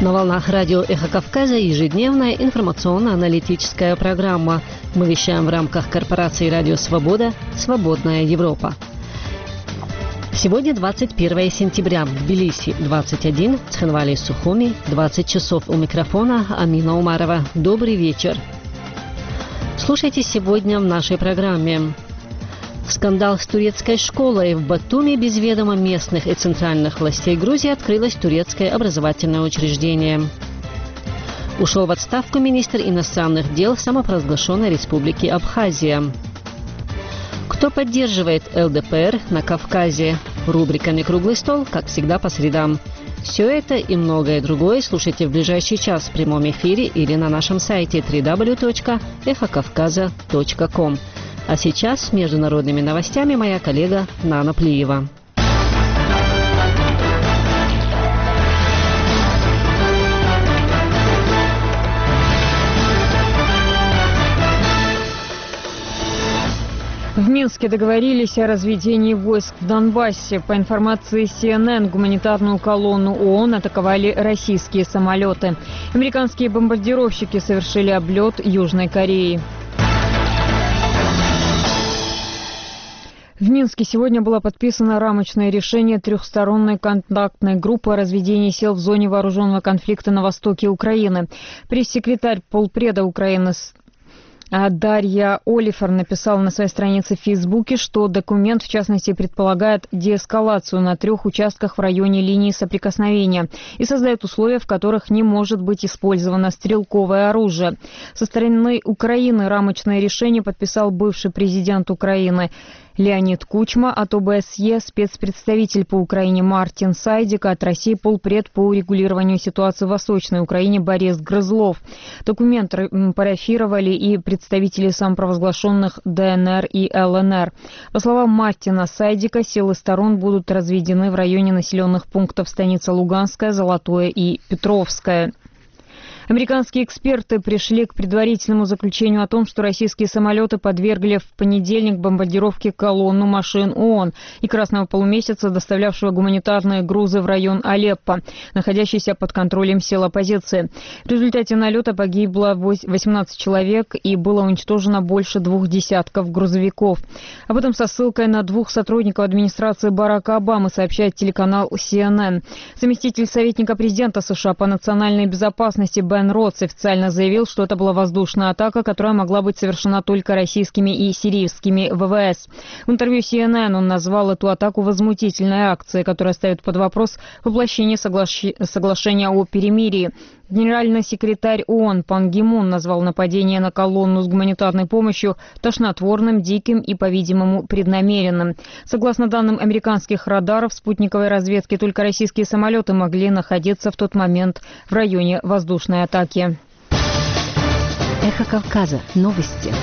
На волнах радио «Эхо Кавказа» ежедневная информационно-аналитическая программа. Мы вещаем в рамках корпорации «Радио Свобода. Свободная Европа». Сегодня 21 сентября. В Тбилиси 21, в Цхинвале и Сухуми 20 часов. У микрофона Амина Умарова. Добрый вечер. Слушайте сегодня в нашей программе. Скандал с турецкой школой. В Батуми без ведома местных и центральных властей Грузии открылось турецкое образовательное учреждение. Ушел в отставку министр иностранных дел самопровозглашенной республики Абхазия. Кто поддерживает ЛДПР на Кавказе? Рубрика «Круглый стол», как всегда, по средам. Все это и многое другое слушайте в ближайший час в прямом эфире или на нашем сайте www.эхокавказа.ком. А сейчас с международными новостями моя коллега Нана Плиева. В Минске договорились о разведении войск в Донбассе. По информации CNN, гуманитарную колонну ООН атаковали российские самолеты. Американские бомбардировщики совершили облет Южной Кореи. В Минске сегодня было подписано рамочное решение трехсторонней контактной группы о разведении сил в зоне вооруженного конфликта на востоке Украины. Пресс-секретарь полпреда Украины Дарья Олифер написала на своей странице в Фейсбуке, что документ, в частности, предполагает деэскалацию на 3 участках в районе линии соприкосновения и создает условия, в которых не может быть использовано стрелковое оружие. Со стороны Украины рамочное решение подписал бывший президент Украины Леонид Кучма, от ОБСЕ спецпредставитель по Украине Мартин Сайдик, от России полпред по урегулированию ситуации в Восточной Украине Борис Грызлов. Документ парафировали и представители самопровозглашенных ДНР и ЛНР. По словам Мартина Сайдика, силы сторон будут разведены в районе населенных пунктов станица Луганская, Золотое и Петровское. Американские эксперты пришли к предварительному заключению о том, что российские самолеты подвергли в понедельник бомбардировке колонну машин ООН и Красного полумесяца, доставлявшего гуманитарные грузы в район Алеппо, находящийся под контролем сил оппозиции. В результате налета погибло 18 человек и было уничтожено больше 2 десятков грузовиков. Об этом со ссылкой на 2 сотрудников администрации Барака Обамы сообщает телеканал CNN. Заместитель советника президента США по национальной безопасности Бен Ротс официально заявил, что это была воздушная атака, которая могла быть совершена только российскими и сирийскими ВВС. В интервью CNN он назвал эту атаку возмутительной акцией, которая ставит под вопрос воплощение соглашения о перемирии. Генеральный секретарь ООН Пан Ги Мун назвал нападение на колонну с гуманитарной помощью тошнотворным, диким и, по-видимому, преднамеренным. Согласно данным американских радаров спутниковой разведки, только российские самолеты могли находиться в тот момент в районе воздушной атаки. Эхо Кавказа. Новости.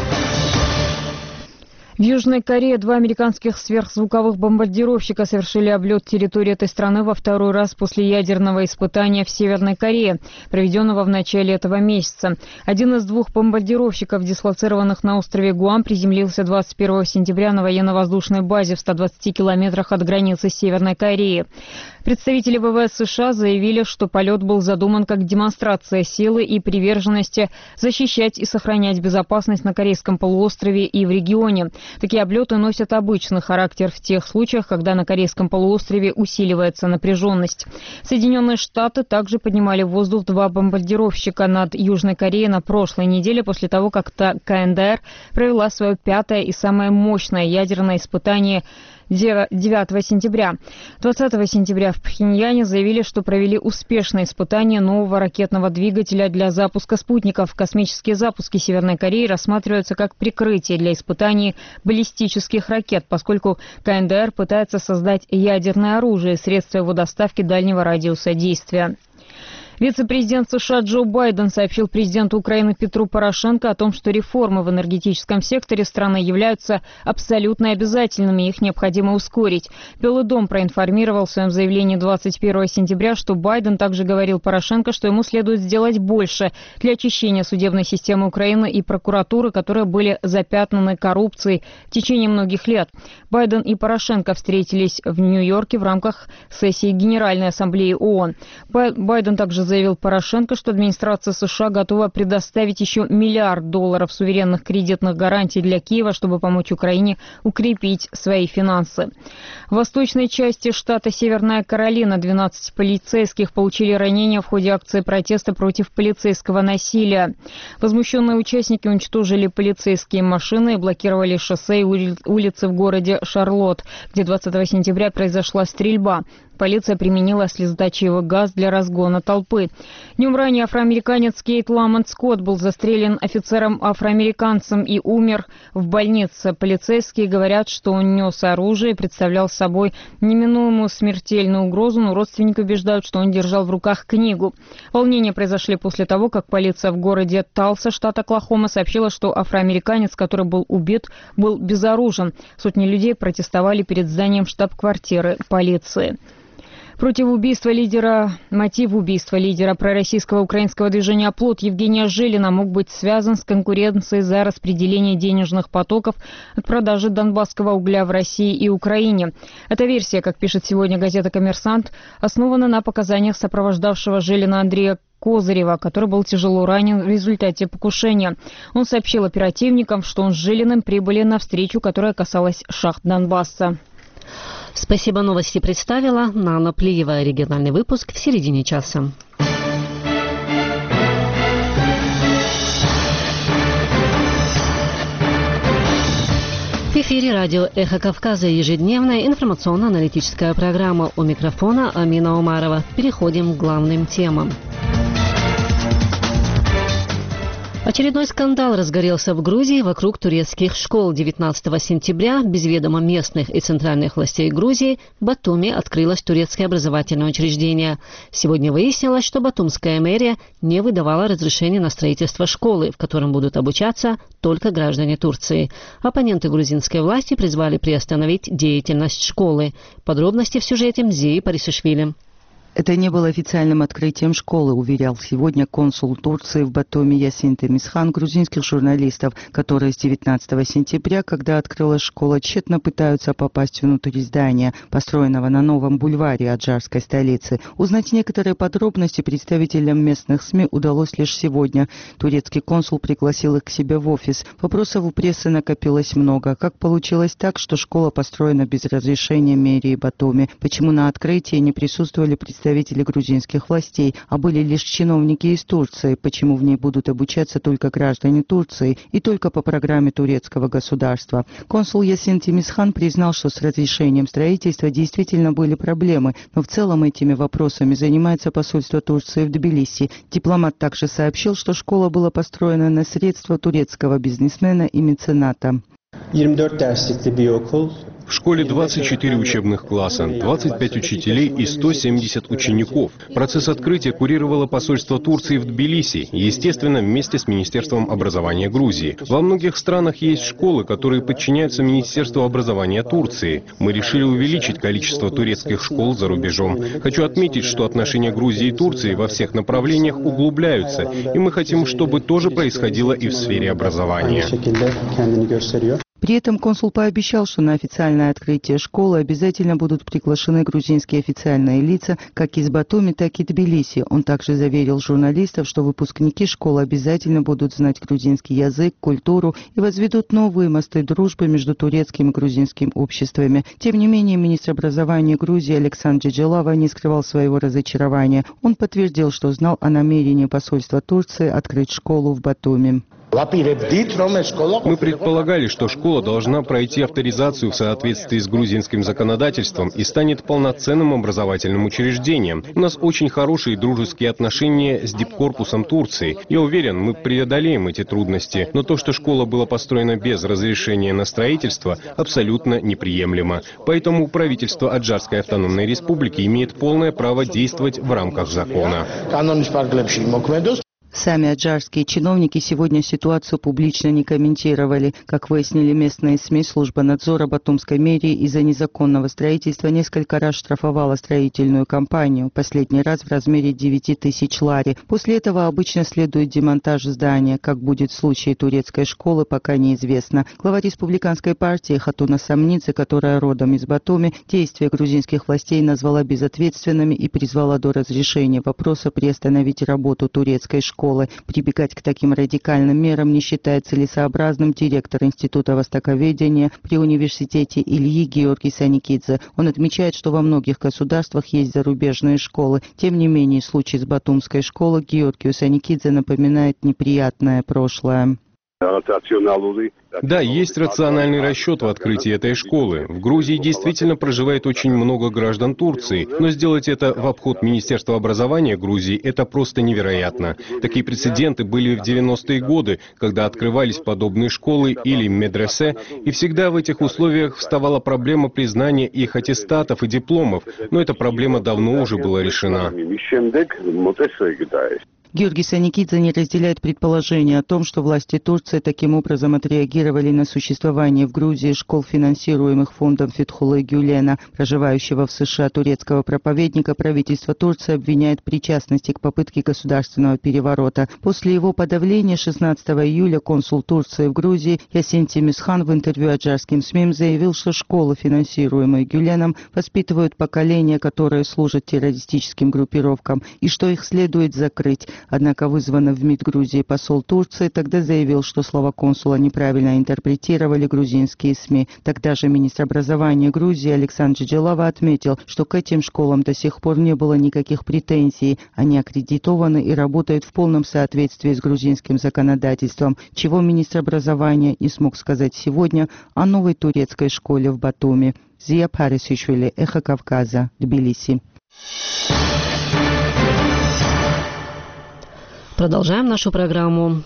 В Южной Корее 2 американских сверхзвуковых бомбардировщика совершили облет территории этой страны во 2-й раз после ядерного испытания в Северной Корее, проведенного в начале этого месяца. Один из 2 бомбардировщиков, дислоцированных на острове Гуам, приземлился 21 сентября на военно-воздушной базе в 120 километрах от границы Северной Кореи. Представители ВВС США заявили, что полет был задуман как демонстрация силы и приверженности защищать и сохранять безопасность на Корейском полуострове и в регионе. Такие облеты носят обычный характер в тех случаях, когда на Корейском полуострове усиливается напряженность. Соединенные Штаты также поднимали в воздух 2 бомбардировщика над Южной Кореей на прошлой неделе после того, как КНДР провела свое 5-е и самое мощное ядерное испытание 9 сентября. 20 сентября в Пхеньяне заявили, что провели успешное испытание нового ракетного двигателя для запуска спутников. Космические запуски Северной Кореи рассматриваются как прикрытие для испытаний баллистических ракет, поскольку КНДР пытается создать ядерное оружие, средство его доставки дальнего радиуса действия. Вице-президент США Джо Байден сообщил президенту Украины Петру Порошенко о том, что реформы в энергетическом секторе страны являются абсолютно обязательными, и их необходимо ускорить. Белый дом проинформировал в своем заявлении 21 сентября, что Байден также говорил Порошенко, что ему следует сделать больше для очищения судебной системы Украины и прокуратуры, которые были запятнаны коррупцией в течение многих лет. Байден и Порошенко встретились в Нью-Йорке в рамках сессии Генеральной Ассамблеи ООН. Байден также заявил Порошенко, что администрация США готова предоставить еще $1 миллиард суверенных кредитных гарантий для Киева, чтобы помочь Украине укрепить свои финансы. В восточной части штата Северная Каролина 12 полицейских получили ранения в ходе акции протеста против полицейского насилия. Возмущенные участники уничтожили полицейские машины и блокировали шоссе и улицы в городе Шарлотт, где 20 сентября произошла стрельба. Полиция применила слезоточивый газ для разгона толпы. Днем ранее афроамериканец Кейт Ламонт Скотт был застрелен офицером-афроамериканцем и умер в больнице. Полицейские говорят, что он нес оружие и представлял собой неминуемую смертельную угрозу, но родственники убеждают, что он держал в руках книгу. Волнения произошли после того, как полиция в городе Талса, штат Оклахома, сообщила, что афроамериканец, который был убит, был безоружен. Сотни людей протестовали перед зданием штаб-квартиры полиции. Мотив убийства лидера пророссийского украинского движения «Оплот» Евгения Жилина мог быть связан с конкуренцией за распределение денежных потоков от продажи донбасского угля в России и Украине. Эта версия, как пишет сегодня газета «Коммерсант», основана на показаниях сопровождавшего Жилина Андрея Козырева, который был тяжело ранен в результате покушения. Он сообщил оперативникам, что он с Жилиным прибыли на встречу, которая касалась шахт Донбасса. Спасибо, новости представила Нана Плиева. Региональный выпуск в середине часа. В эфире радио «Эхо Кавказа» ежедневная информационно-аналитическая программа. У микрофона Амина Умарова. Переходим к главным темам. Очередной скандал разгорелся в Грузии вокруг турецких школ. 19 сентября без ведома местных и центральных властей Грузии в Батуми открылось турецкое образовательное учреждение. Сегодня выяснилось, что батумская мэрия не выдавала разрешения на строительство школы, в котором будут обучаться только граждане Турции. Оппоненты грузинской власти призвали приостановить деятельность школы. Подробности в сюжете Мзии Парисишвили. Это не было официальным открытием школы, уверял сегодня консул Турции в Батуми Ясин Темисхан грузинских журналистов, которые с 19 сентября, когда открылась школа, тщетно пытаются попасть внутрь здания, построенного на новом бульваре аджарской столицы. Узнать некоторые подробности представителям местных СМИ удалось лишь сегодня. Турецкий консул пригласил их к себе в офис. Вопросов у прессы накопилось много. Как получилось так, что школа построена без разрешения мэрии Батуми? Почему на открытии не присутствовали представители грузинских властей, а были лишь чиновники из Турции? Почему в ней будут обучаться только граждане Турции и только по программе турецкого государства? Консул Ясин Темисхан признал, что с разрешением строительства действительно были проблемы, но в целом этими вопросами занимается посольство Турции в Тбилиси. Дипломат также сообщил, что школа была построена на средства турецкого бизнесмена и мецената. В школе 24 учебных класса, 25 учителей и 170 учеников. Процесс открытия курировало посольство Турции в Тбилиси, естественно, вместе с Министерством образования Грузии. Во многих странах есть школы, которые подчиняются Министерству образования Турции. Мы решили увеличить количество турецких школ за рубежом. Хочу отметить, что отношения Грузии и Турции во всех направлениях углубляются, и мы хотим, чтобы тоже происходило и в сфере образования. При этом консул пообещал, что на официальное открытие школы обязательно будут приглашены грузинские официальные лица, как из Батуми, так и Тбилиси. Он также заверил журналистов, что выпускники школы обязательно будут знать грузинский язык, культуру и возведут новые мосты дружбы между турецким и грузинским обществами. Тем не менее, министр образования Грузии Александр Джелава не скрывал своего разочарования. Он подтвердил, что знал о намерении посольства Турции открыть школу в Батуми. Мы предполагали, что школа должна пройти авторизацию в соответствии с грузинским законодательством и станет полноценным образовательным учреждением. У нас очень хорошие дружеские отношения с дипкорпусом Турции. Я уверен, мы преодолеем эти трудности. Но то, что школа была построена без разрешения на строительство, абсолютно неприемлемо. Поэтому правительство Аджарской автономной республики имеет полное право действовать в рамках закона. Сами аджарские чиновники сегодня ситуацию публично не комментировали. Как выяснили местные СМИ, служба надзора Батумской мэрии из-за незаконного строительства несколько раз штрафовала строительную компанию, последний раз в размере 9 тысяч лари. После этого обычно следует демонтаж здания. Как будет в случае турецкой школы, пока неизвестно. Глава республиканской партии Хатуна Самнидзе, которая родом из Батуми, действия грузинских властей назвала безответственными и призвала до разрешения вопроса приостановить работу турецкой школы. Прибегать к таким радикальным мерам не считает целесообразным директор Института востоковедения при университете Ильи Георгий Саникидзе. Он отмечает, что во многих государствах есть зарубежные школы. Тем не менее, случай с батумской школой Георгию Саникидзе напоминает неприятное прошлое. Да, есть рациональный расчет в открытии этой школы. В Грузии действительно проживает очень много граждан Турции, но сделать это в обход Министерства образования Грузии – это просто невероятно. Такие прецеденты были в 90-е годы, когда открывались подобные школы или медресе, и всегда в этих условиях вставала проблема признания их аттестатов и дипломов, но эта проблема давно уже была решена. Георгий Саникидзе не разделяет предположение о том, что власти Турции таким образом отреагировали на существование в Грузии школ, финансируемых фондом Фетхуллы Гюлена. Проживающего в США турецкого проповедника правительство Турции обвиняет в причастности к попытке государственного переворота. После его подавления 16 июля консул Турции в Грузии Ясин Темисхан в интервью аджарским СМИ заявил, что школы, финансируемые Гюленом, воспитывают поколения, которые служат террористическим группировкам, и что их следует закрыть. Однако вызванный в МИД Грузии посол Турции тогда заявил, что слова консула неправильно интерпретировали грузинские СМИ. Тогда же министр образования Грузии Александр Джелава отметил, что к этим школам до сих пор не было никаких претензий. Они аккредитованы и работают в полном соответствии с грузинским законодательством, чего министр образования не смог сказать сегодня о новой турецкой школе в Батуми. Зия Парисишвили, Эхо Кавказа, Тбилиси. Продолжаем нашу программу.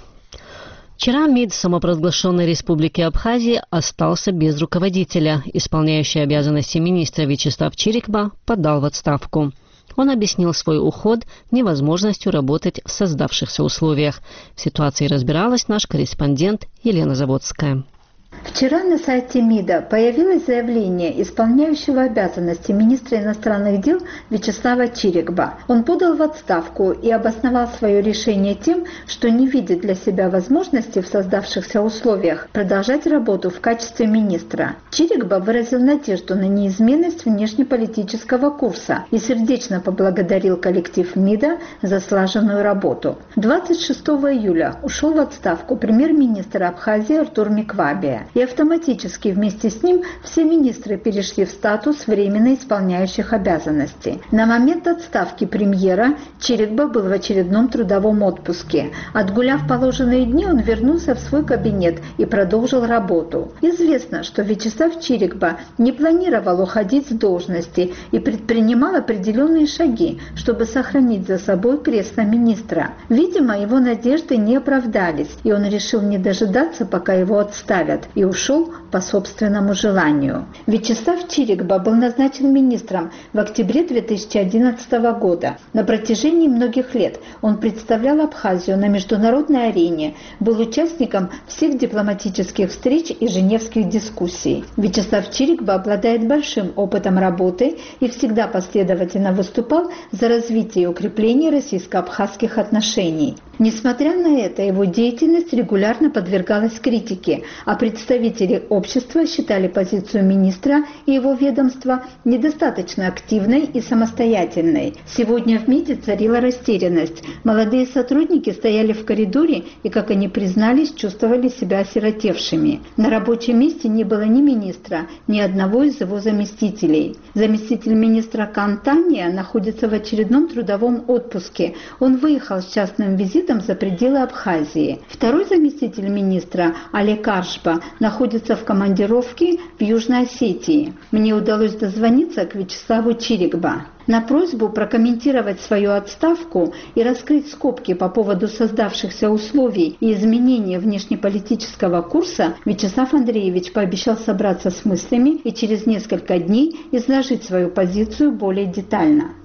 Вчера МИД самопровозглашенной Республики Абхазия остался без руководителя. Исполняющий обязанности министра Вячеслав Чирикба подал в отставку. Он объяснил свой уход невозможностью работать в создавшихся условиях. В ситуации разбиралась наш корреспондент Елена Заводская. Вчера на сайте МИДа появилось заявление исполняющего обязанности министра иностранных дел Вячеслава Чирикба. Он подал в отставку и обосновал свое решение тем, что не видит для себя возможности в создавшихся условиях продолжать работу в качестве министра. Чирикба выразил надежду на неизменность внешнеполитического курса и сердечно поблагодарил коллектив МИДа за слаженную работу. 26 июля ушел в отставку премьер-министр Абхазии Артур Миквабия. И автоматически вместе с ним все министры перешли в статус временно исполняющих обязанности. На момент отставки премьера Чирикба был в очередном трудовом отпуске. Отгуляв положенные дни, он вернулся в свой кабинет и продолжил работу. Известно, что Вячеслав Чирикба не планировал уходить с должности и предпринимал определенные шаги, чтобы сохранить за собой кресло министра. Видимо, его надежды не оправдались, и он решил не дожидаться, пока его отставят, и ушел по собственному желанию. Вячеслав Чирикба был назначен министром в октябре 2011 года. На протяжении многих лет он представлял Абхазию на международной арене, был участником всех дипломатических встреч и женевских дискуссий. Вячеслав Чирикба обладает большим опытом работы и всегда последовательно выступал за развитие и укрепление российско-абхазских отношений. Несмотря на это, его деятельность регулярно подвергалась критике, а представители общества считали позицию министра и его ведомства недостаточно активной и самостоятельной. Сегодня в МИДе царила растерянность. Молодые сотрудники стояли в коридоре и, как они признались, чувствовали себя осиротевшими. На рабочем месте не было ни министра, ни одного из его заместителей. Заместитель министра Кантания находится в очередном трудовом отпуске. Он выехал с частным визитом за пределы Абхазии. Второй заместитель министра Олег Аршба находится в командировке в Южной Осетии. Мне удалось дозвониться к Вячеславу Чирикба. На просьбу прокомментировать свою отставку и раскрыть скобки по поводу создавшихся условий и изменения внешнеполитического курса Вячеслав Андреевич пообещал собраться с мыслями и через несколько дней изложить свою позицию более детально.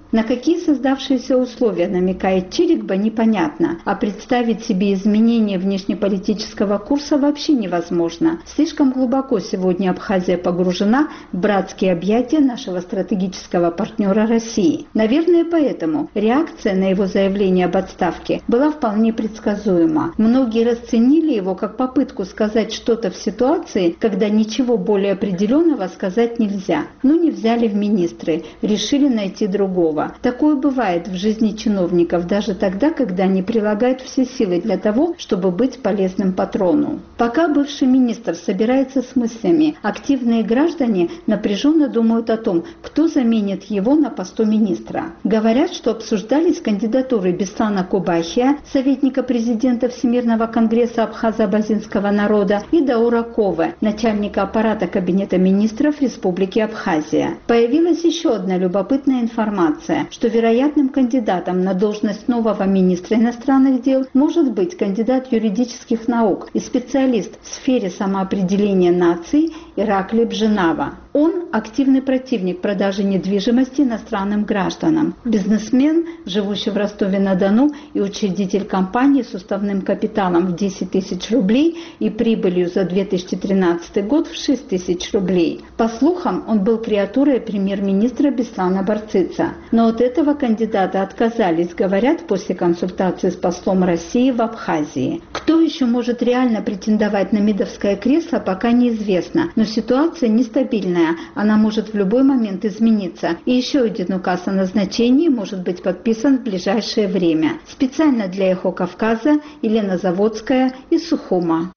На какие создавшиеся условия намекает Чирикба, непонятно, а представить себе изменение внешнеполитического курса вообще невозможно. Слишком глубоко сегодня Абхазия погружена в братские объятия нашего стратегического партнера России. Наверное, поэтому реакция на его заявление об отставке была вполне предсказуема. Многие расценили его как попытку сказать что-то в ситуации, когда ничего более определенного сказать нельзя. Ну, не взяли в министры, решили найти другого. Такое бывает в жизни чиновников, даже тогда, когда они прилагают все силы для того, чтобы быть полезным патрону. Пока бывший министр собирается с мыслями, активные граждане напряженно думают о том, кто заменит его на посту министра. Говорят, что обсуждались кандидатуры Беслана Кубахия, советника президента Всемирного конгресса абхазо-абазинского народа, и Даура Ковы, начальника аппарата Кабинета министров Республики Абхазия. Появилась еще одна любопытная информация, что вероятным кандидатом на должность нового министра иностранных дел может быть кандидат юридических наук и специалист в сфере самоопределения наций Иракли Бженава. Он активный противник продажи недвижимости иностранным гражданам. Бизнесмен, живущий в Ростове-на-Дону и учредитель компании с уставным капиталом в 10 тысяч рублей и прибылью за 2013 год в 6 тысяч рублей. По слухам, он был креатурой премьер-министра Беслана Барцица. Но от этого кандидата отказались, говорят, после консультации с послом России в Абхазии. Кто еще может реально претендовать на мидовское кресло, пока неизвестно. Но ситуация нестабильная, она может в любой момент измениться. И еще один указ о назначении может быть подписан в ближайшее время. Специально для «Эхо Кавказа» Елена Заводская из Сухума.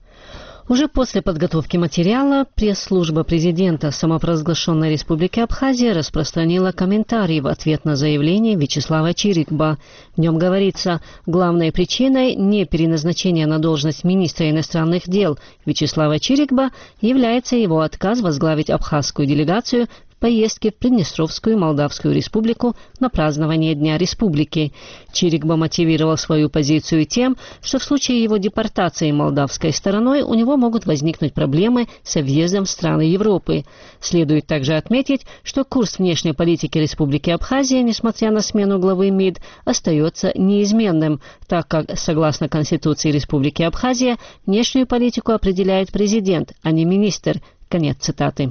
Уже после подготовки материала пресс-служба президента самопровозглашенной Республики Абхазия распространила комментарий в ответ на заявление Вячеслава Чирикба. В нем говорится, главной причиной непереназначения на должность министра иностранных дел Вячеслава Чирикба является его отказ возглавить абхазскую делегацию поездки в Приднестровскую Молдавскую республику на празднование Дня Республики. Чирикба мотивировал свою позицию тем, что в случае его депортации молдавской стороной у него могут возникнуть проблемы со въездом в страны Европы. Следует также отметить, что курс внешней политики Республики Абхазия, несмотря на смену главы МИД, остается неизменным, так как, согласно Конституции Республики Абхазия, внешнюю политику определяет президент, а не министр. Конец цитаты.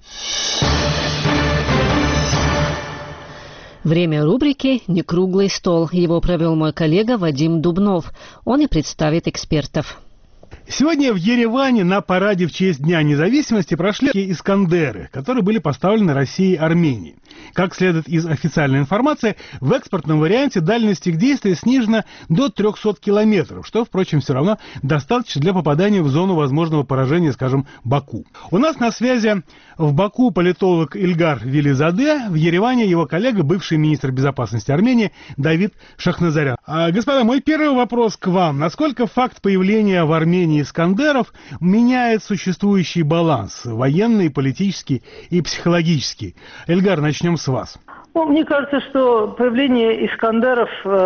Время рубрики «Не круглый стол». Его провел мой коллега Вадим Дубнов. Он и представит экспертов. Сегодня в Ереване на параде в честь Дня независимости прошли «Искандеры», которые были поставлены Россией и Арменией. Как следует из официальной информации, в экспортном варианте дальность их действия снижена до 300 километров, что, впрочем, все равно достаточно для попадания в зону возможного поражения, скажем, Баку. У нас на связи в Баку политолог Ильгар Велизаде, в Ереване его коллега, бывший министр безопасности Армении Давид Шахназарян. Господа, мой первый вопрос к вам. Насколько факт появления в Армении «Искандеров» меняет существующий баланс военный, политический и психологический? Эльгар, начнем с вас. Мне кажется, что появление «Искандеров»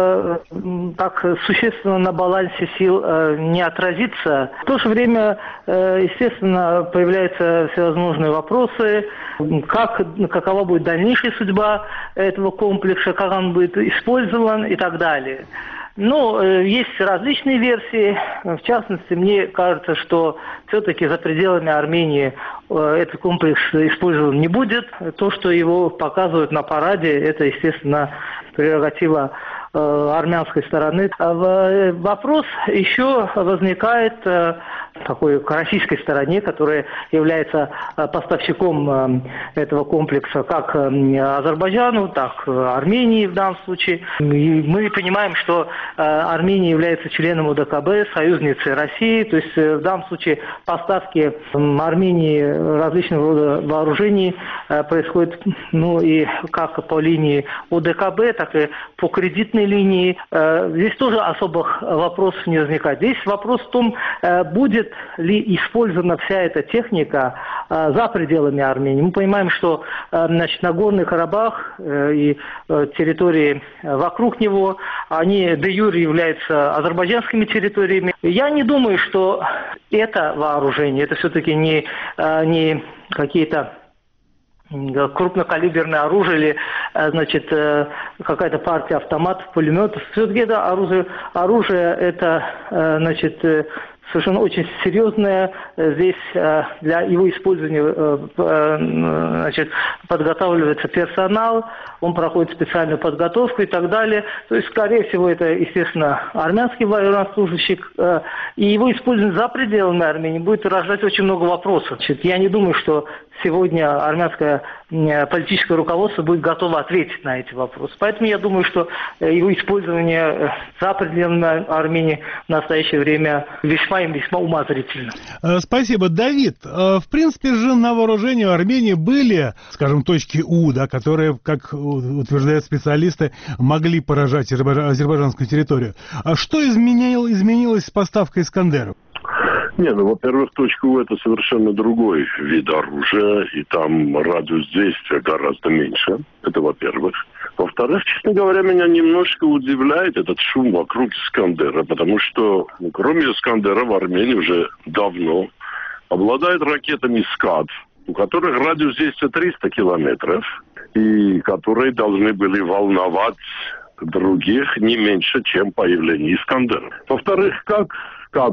так существенно на балансе сил не отразится. В то же время, естественно, появляются всевозможные вопросы, какова будет дальнейшая судьба этого комплекса, как он будет использован и так далее. Ну, есть различные версии. В частности, мне кажется, что все-таки за пределами Армении этот комплекс использован не будет. То, что его показывают на параде, это, естественно, прерогатива армянской стороны. Вопрос еще возникает такой к российской стороне, которая является поставщиком этого комплекса как Азербайджану, так и Армении в данном случае. И мы понимаем, что Армения является членом ОДКБ, союзницей России, то есть в данном случае поставки Армении различного рода вооружений происходят, ну, и как по линии ОДКБ, так и по кредитной линии. Здесь тоже особых вопросов не возникает. Здесь вопрос в том, будет ли использована вся эта техника за пределами Армении. Мы понимаем, что Нагорный Карабах и территории вокруг него, они де юре являются азербайджанскими территориями. Я не думаю, что это вооружение, это все-таки не какие-то крупнокалиберное оружие или, значит, какая-то партия автоматов, пулеметов. Все-таки это оружие это, значит, совершенно очень серьезное. Здесь для его использования значит, подготавливается персонал, он проходит специальную подготовку и так далее. То есть, скорее всего, это, естественно, армянский военнослужащий, и его использование за пределами Армении будет рождать очень много вопросов. Значит, я не думаю, что сегодня армянское политическое руководство будет готово ответить на эти вопросы. Поэтому я думаю, что его использование за пределами Армении в настоящее время весьма и весьма умозрительно. Спасибо, Давид. В принципе же на вооружении Армении были, скажем, точки У, да, которые, как утверждают специалисты, могли поражать азербайджанскую территорию. А что изменилось с поставкой «Искандеров»? Не, ну, во-первых, точка У – это совершенно другой вид оружия, и там радиус действия гораздо меньше. Это во-первых. Во-вторых, честно говоря, меня немножко удивляет этот шум вокруг «Искандера», потому что, кроме «Искандера», в Армении уже давно обладает ракетами «Скад», у которых радиус действия 300 километров, и которые должны были волновать других не меньше, чем появление «Искандера». Во-вторых, как «Скад»,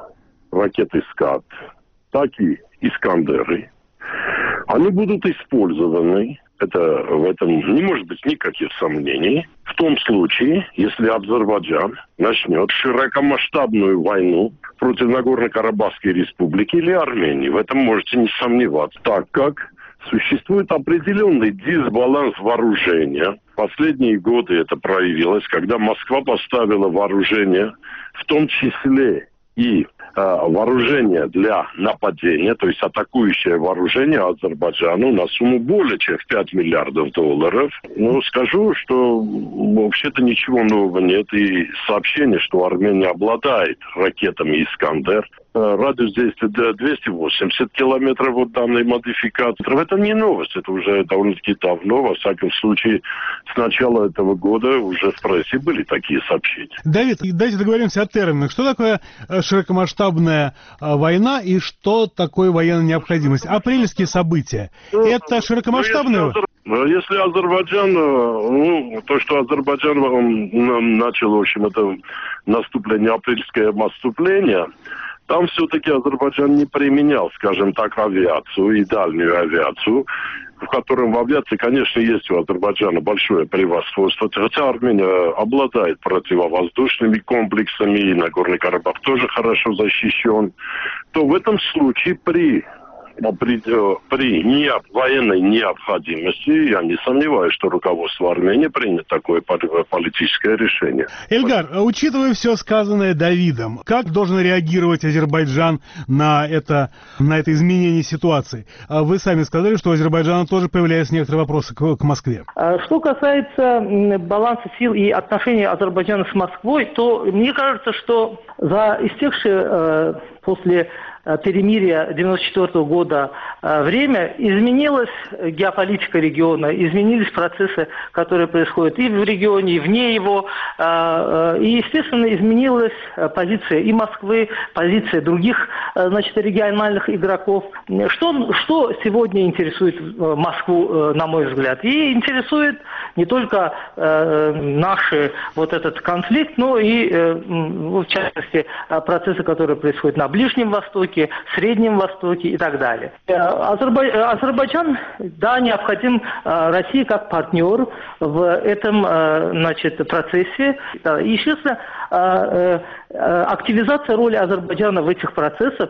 ракеты «Скад», так и «Искандеры», они будут использованы, в этом не может быть никаких сомнений, в том случае, если Азербайджан начнет широкомасштабную войну против Нагорно-Карабахской республики или Армении. В этом можете не сомневаться, так как существует определенный дисбаланс вооружения. Последние годы это проявилось, когда Москва поставила вооружение, в том числе и вооружение для нападения, то есть атакующее вооружение Азербайджану на сумму более чем в 5 миллиардов долларов. Но скажу, что вообще-то ничего нового нет. И сообщение, что Армения обладает ракетами «Искандер», радиус действия 280 километров от данной модификации. Это не новость, это уже довольно-таки давно. Во всяком случае, с начала этого года уже в прессе были такие сообщения. Давид, давайте договоримся о терминах. Что такое широкомасштабная война и что такое военная необходимость? Апрельские события. Это широкомасштабная... Если Азербайджан, то, что Азербайджан начал, в общем, это наступление, апрельское наступление, там все-таки Азербайджан не применял, скажем так, авиацию и дальнюю авиацию, в котором в авиации, конечно, есть у Азербайджана большое превосходство. Хотя Армения обладает противовоздушными комплексами, и Нагорный Карабах тоже хорошо защищен, то в этом случае при военной необходимости, я не сомневаюсь, что руководство Армении примет такое политическое решение. Эльгар, учитывая все сказанное Давидом, как должен реагировать Азербайджан на это изменение ситуации? Вы сами сказали, что у Азербайджана тоже появляются некоторые вопросы к Москве. Что касается баланса сил и отношений Азербайджана с Москвой, то мне кажется, что за истекшие после перемирия 1994 года время изменилась геополитика региона, изменились процессы, которые происходят и в регионе, и вне его. И, естественно, изменилась позиция и Москвы, позиция других, значит, региональных игроков. Что сегодня интересует Москву, на мой взгляд? Ей интересует не только наш вот этот конфликт, но и, в частности, процессы, которые происходят на Ближнем Востоке, Среднем Востоке и так далее. Азербайджан, да, необходим России как партнер в этом, значит, процессе. И, естественно, активизация роли Азербайджана в этих процессах,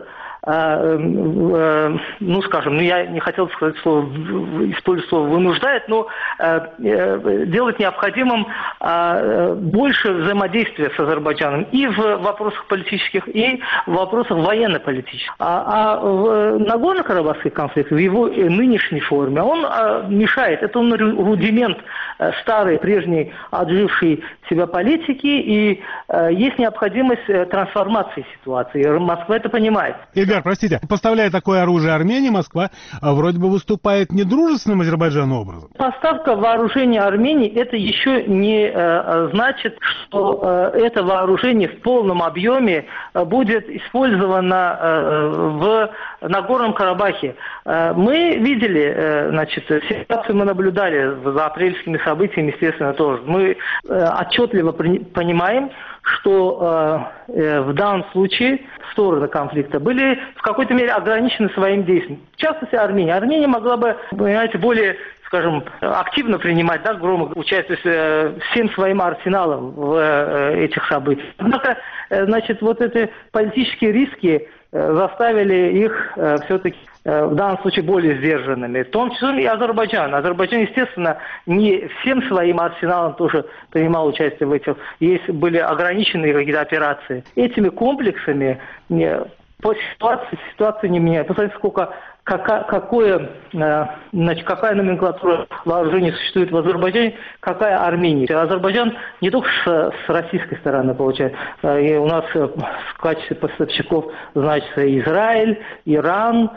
ну, скажем, я не хотел сказать использовать слово «вынуждает», но делать необходимым больше взаимодействия с Азербайджаном и в вопросах политических, и в вопросах военно-политических. А в Нагорно-Карабахский конфликт в его нынешней форме, он мешает. Это он рудимент старой, прежней, отжившей себя политики, и есть необходимость трансформации ситуации. Москва это понимает. Эльгар, простите, поставляя такое оружие Армении, Москва вроде бы выступает недружественным Азербайджану образом. Поставка вооружения Армении, это еще не значит, что это вооружение в полном объеме будет использовано в Нагорном Карабахе. Мы видели, значит, ситуацию мы наблюдали за апрельскими событиями, естественно, тоже. Мы отчетливо понимаем, что в данном случае стороны конфликта были в какой-то мере ограничены своим действием. В частности, Армения. Армения могла бы, понимаете, более, скажем, активно принимать, да, громко участвовать всем своим арсеналом в этих событиях. Однако, значит, вот эти политические риски заставили их все-таки в данном случае более сдержанными. В том числе и Азербайджан. Азербайджан, естественно, не всем своим арсеналом тоже принимал участие в этих. Есть были ограниченные какие-то операции. Этими комплексами по ситуация не меняется. Посмотрите, какая номенклатура вооружений существует в Азербайджане, какая Армения. Азербайджан не только с российской стороны получает, и у нас в качестве поставщиков значится Израиль, Иран,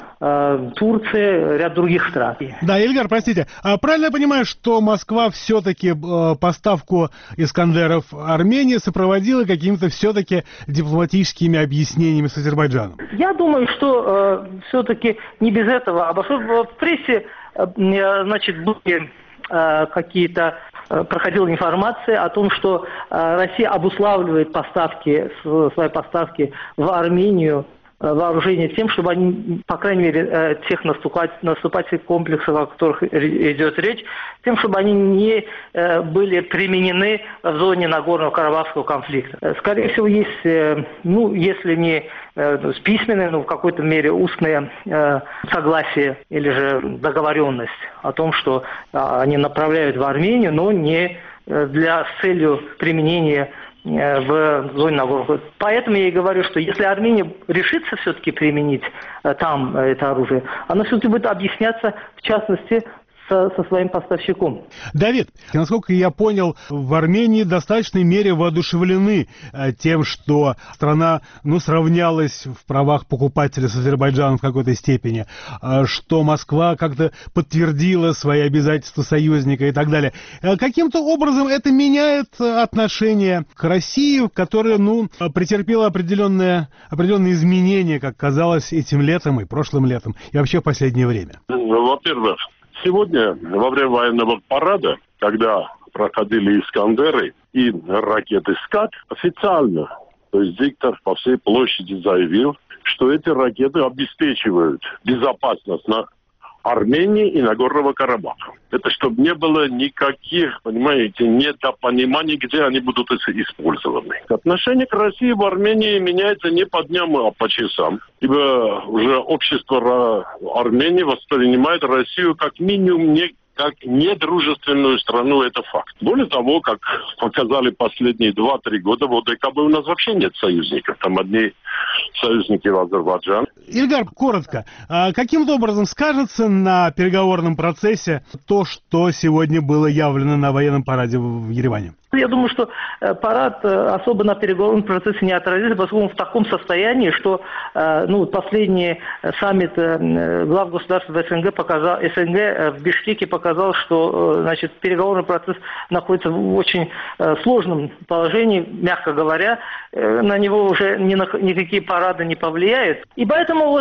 Турция, ряд других стран. Да, Ильгар, простите, а правильно я понимаю, что Москва все-таки поставку Искандеров Армении сопроводила какими-то все-таки дипломатическими объяснениями с Азербайджаном? Я думаю, что все-таки не без этого обошлось. В прессе, значит, были какие-то проходила информация о том, что Россия обуславливает свои поставки в Армению вооружение тем, чтобы они, по крайней мере, тех наступательных комплексов, о которых идет речь, тем, чтобы они не были применены в зоне Нагорного Карабахского конфликта. Скорее всего, есть, ну, если не письменное, но в какой-то мере устное согласие или же договоренность о том, что они направляют в Армению, но не с целью применения в зоне Нагорного. Поэтому я и говорю, что если Армения решится все-таки применить там это оружие, она все-таки будет объясняться, в частности, со своим поставщиком. Давид, насколько я понял, в Армении в достаточной мере воодушевлены тем, что страна, сравнялась в правах покупателя с Азербайджаном в какой-то степени, что Москва как-то подтвердила свои обязательства союзника и так далее. Каким-то образом это меняет отношение к России, которая, претерпела определенные изменения, как казалось, этим летом и прошлым летом, и вообще в последнее время? Во-первых, сегодня, во время военного парада, когда проходили Искандеры и ракеты «Скат», официально, то есть диктор по всей площади заявил, что эти ракеты обеспечивают безопасность на Армении и Нагорного Карабаха. Это чтобы не было никаких, понимаете, недопониманий, где они будут использованы. Отношение к России в Армении меняется не по дням, а по часам. Ибо уже общество Армении воспринимает Россию как минимум как недружественную страну, это факт. Более того, как показали последние 2-3 года, в ОДКБ у нас вообще нет союзников. Там одни союзники в Азербайджане. Ильгар, коротко, каким-то образом скажется на переговорном процессе то, что сегодня было явлено на военном параде в Ереване? Я думаю, что парад особо на переговорном процессе не отразится, поскольку он в таком состоянии, что последний саммит глав государств СНГ в Бишкеке показал, что переговорный процесс находится в очень сложном положении, мягко говоря, на него уже никакие парады не повлияют. И поэтому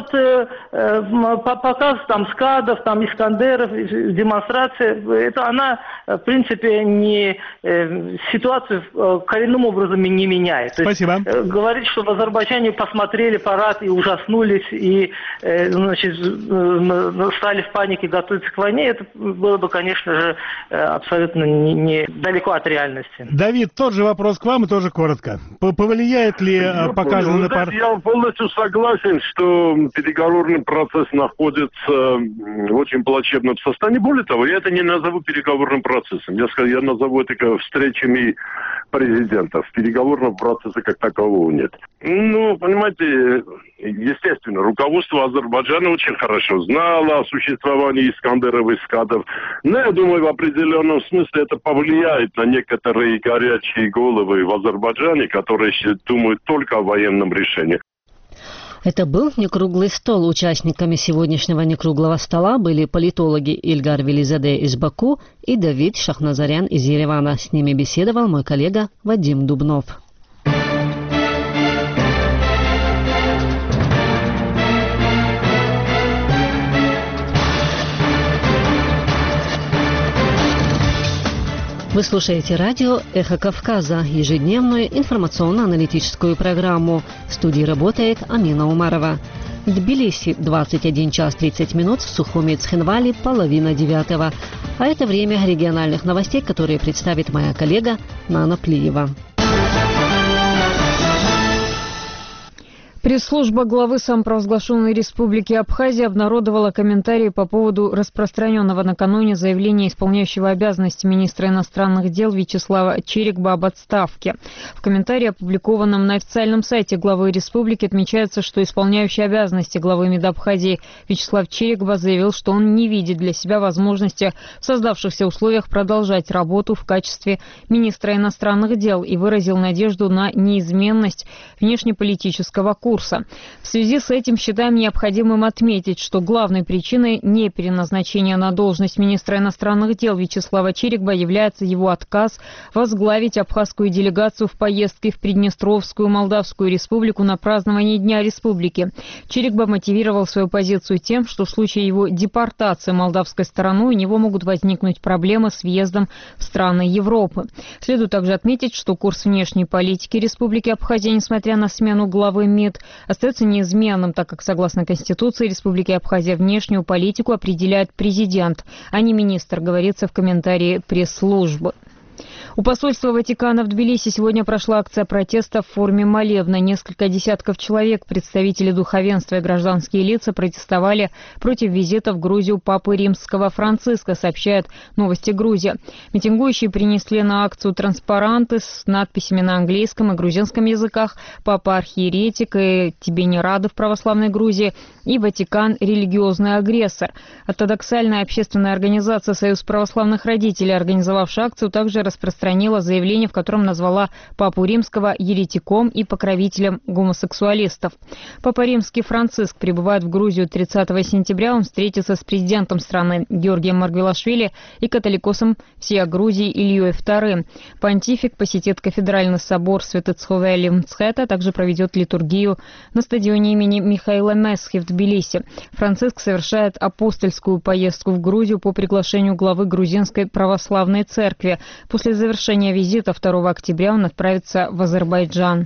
показ СКАДов, Искандеров, демонстрация, это она, в принципе, не ситуацию коренным образом не меняет. Спасибо. То есть, говорить, что в Азербайджане посмотрели парад и ужаснулись, и стали в панике готовиться к войне, это было бы, конечно же, абсолютно не далеко от реальности. Давид, тот же вопрос к вам и тоже коротко. Повлияет ли показанный парад? Я полностью согласен, что переговорный процесс находится в очень плачевном состоянии. Более того, я это не назову переговорным процессом. Я назову это встречами президентов. Переговорного процесса как такового нет. Понимаете, естественно, руководство Азербайджана очень хорошо знало о существовании Искандеров и Скадов. Но я думаю, в определенном смысле это повлияет на некоторые горячие головы в Азербайджане, которые думают только о военном решении. Это был некруглый стол. Участниками сегодняшнего некруглого стола были политологи Ильгар Велизаде из Баку и Давид Шахназарян из Еревана. С ними беседовал мой коллега Вадим Дубнов. Вы слушаете радио «Эхо Кавказа», ежедневную информационно-аналитическую программу. В студии работает Амина Умарова. В Тбилиси 21 час 30 минут, в Сухуми и Цхинвали половина 9. А это время региональных новостей, которые представит моя коллега Нана Плиева. Пресс-служба главы самопровозглашенной Республики Абхазия обнародовала комментарии по поводу распространенного накануне заявления исполняющего обязанности министра иностранных дел Вячеслава Чирикба об отставке. В комментарии, опубликованном на официальном сайте главы республики, отмечается, что исполняющий обязанности главы МИД Абхазии Вячеслав Чирикба заявил, что он не видит для себя возможности в создавшихся условиях продолжать работу в качестве министра иностранных дел и выразил надежду на неизменность внешнеполитического курса. В связи с этим считаем необходимым отметить, что главной причиной непереназначения на должность министра иностранных дел Вячеслава Чирикба является его отказ возглавить абхазскую делегацию в поездке в Приднестровскую Молдавскую республику на празднование Дня Республики. Чирикба мотивировал свою позицию тем, что в случае его депортации молдавской стороной у него могут возникнуть проблемы с въездом в страны Европы. Следует также отметить, что курс внешней политики Республики Абхазия, несмотря на смену главы МИД, остается неизменным, так как, согласно Конституции Республики Абхазия, внешнюю политику определяет президент, а не министр, говорится в комментарии пресс-службы. У посольства Ватикана в Тбилиси сегодня прошла акция протеста в форме молебна. Несколько десятков человек, представители духовенства и гражданские лица, протестовали против визита в Грузию Папы Римского Франциска, сообщает «Новости Грузия». Митингующие принесли на акцию транспаранты с надписями на английском и грузинском языках «Папа архиеретик» и «Тебе не рады в православной Грузии» и «Ватикан – религиозный агрессор». Ортодоксальная общественная организация «Союз православных родителей», организовавшая акцию, также распространила заявление, в котором назвала Папу Римского еретиком и покровителем гомосексуалистов. Папа Римский Франциск прибывает в Грузию 30 сентября. Он встретится с президентом страны Георгием Маргвелашвили и католикосом всея Грузии Ильей II. Понтифик посетит кафедральный собор Святоцховели Мцхета, а также проведет литургию на стадионе имени Михаила Месхи в Тбилиси. Франциск совершает апостольскую поездку в Грузию по приглашению главы Грузинской православной церкви. После завершения визита 2 октября он отправится в Азербайджан.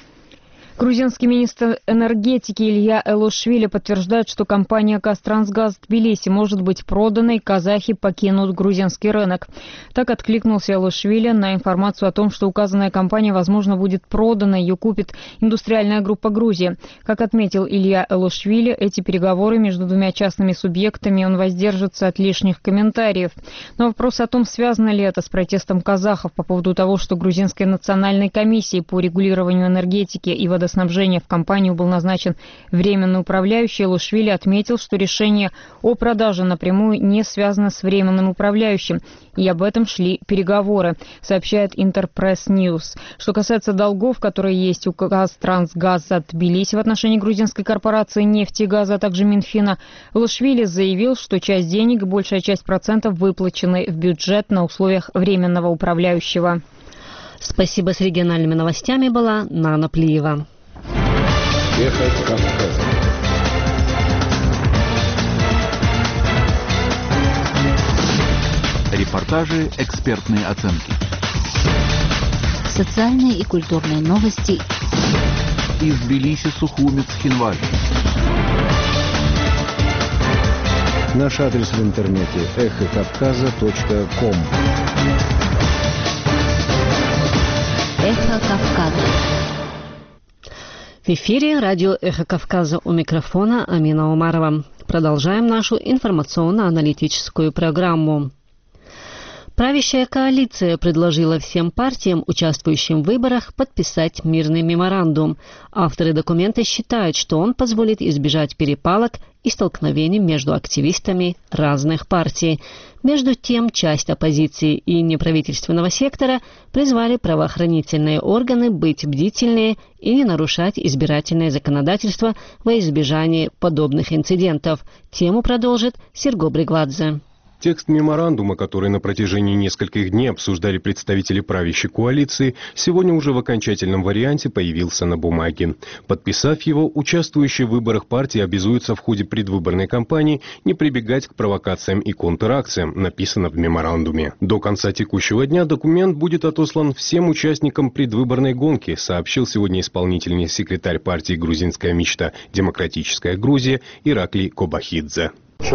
Грузинский министр энергетики Илья Элошвили подтверждает, что компания «Газтрансгаз» Тбилиси может быть продана, и казахи покинут грузинский рынок. Так откликнулся Элошвили на информацию о том, что указанная компания, возможно, будет продана, ее купит индустриальная группа Грузии. Как отметил Илья Элошвили, эти переговоры между двумя частными субъектами, он воздержится от лишних комментариев. Но вопрос о том, связано ли это с протестом казахов по поводу того, что Грузинской национальной комиссией по регулированию энергетики и водоснабжения в компанию был назначен временный управляющий, Элошвили отметил, что решение о продаже напрямую не связано с временным управляющим, и об этом шли переговоры, сообщает Интерпресс Ньюс. Что касается долгов, которые есть у Газтрансгаза Тбилиси в отношении грузинской корпорации нефти и газа, а также Минфина, Элошвили заявил, что часть денег, большая часть процентов выплачены в бюджет на условиях временного управляющего. Спасибо. С региональными новостями была Нана Плиева. Эхо Кавказа. Репортажи, экспертные оценки. Социальные и культурные новости. Из Тбилиси, Сухуми, Цхинвали. Наш адрес в интернете эхокавказа.ком. Эхо Кавказа. В эфире радио «Эхо Кавказа», у микрофона Амина Умарова. Продолжаем нашу информационно-аналитическую программу. Правящая коалиция предложила всем партиям, участвующим в выборах, подписать мирный меморандум. Авторы документа считают, что он позволит избежать перепалок и столкновений между активистами разных партий. Между тем, часть оппозиции и неправительственного сектора призвали правоохранительные органы быть бдительнее и не нарушать избирательное законодательство во избежание подобных инцидентов. Тему продолжит Серго Бригвадзе. Текст меморандума, который на протяжении нескольких дней обсуждали представители правящей коалиции, сегодня уже в окончательном варианте появился на бумаге. Подписав его, участвующие в выборах партии обязуются в ходе предвыборной кампании не прибегать к провокациям и контракциям, написано в меморандуме. До конца текущего дня документ будет отослан всем участникам предвыборной гонки, сообщил сегодня исполнительный секретарь партии «Грузинская мечта. Демократическая Грузия» Ираклий Кобахидзе.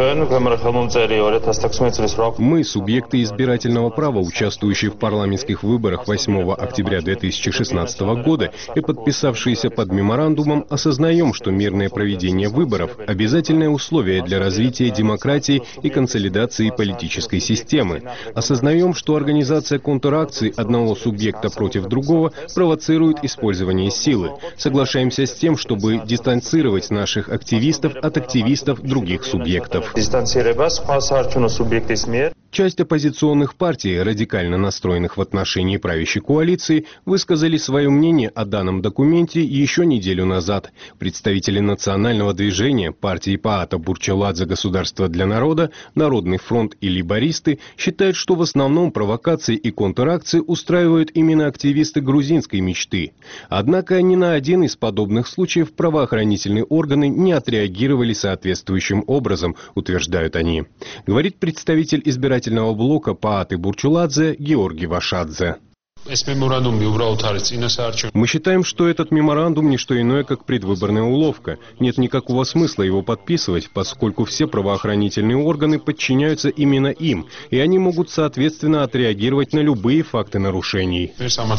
Мы, субъекты избирательного права, участвующие в парламентских выборах 8 октября 2016 года и подписавшиеся под меморандумом, осознаем, что мирное проведение выборов – обязательное условие для развития демократии и консолидации политической системы. Осознаем, что организация контракций одного субъекта против другого провоцирует использование силы. Соглашаемся с тем, чтобы дистанцировать наших активистов от активистов других субъектов. Часть оппозиционных партий, радикально настроенных в отношении правящей коалиции, высказали свое мнение о данном документе еще неделю назад. Представители национального движения, партии Паата Бурчаладзе «Государство для народа», Народный фронт и лейбористы считают, что в основном провокации и контракции устраивают именно активисты грузинской мечты. Однако ни на один из подобных случаев правоохранительные органы не отреагировали соответствующим образом, утверждают они. Говорит представитель избирательного блока Пааты Бурчуладзе Георгий Вашадзе. Мы считаем, что этот меморандум не что иное, как предвыборная уловка. Нет никакого смысла его подписывать, поскольку все правоохранительные органы подчиняются именно им, и они могут соответственно отреагировать на любые факты нарушений.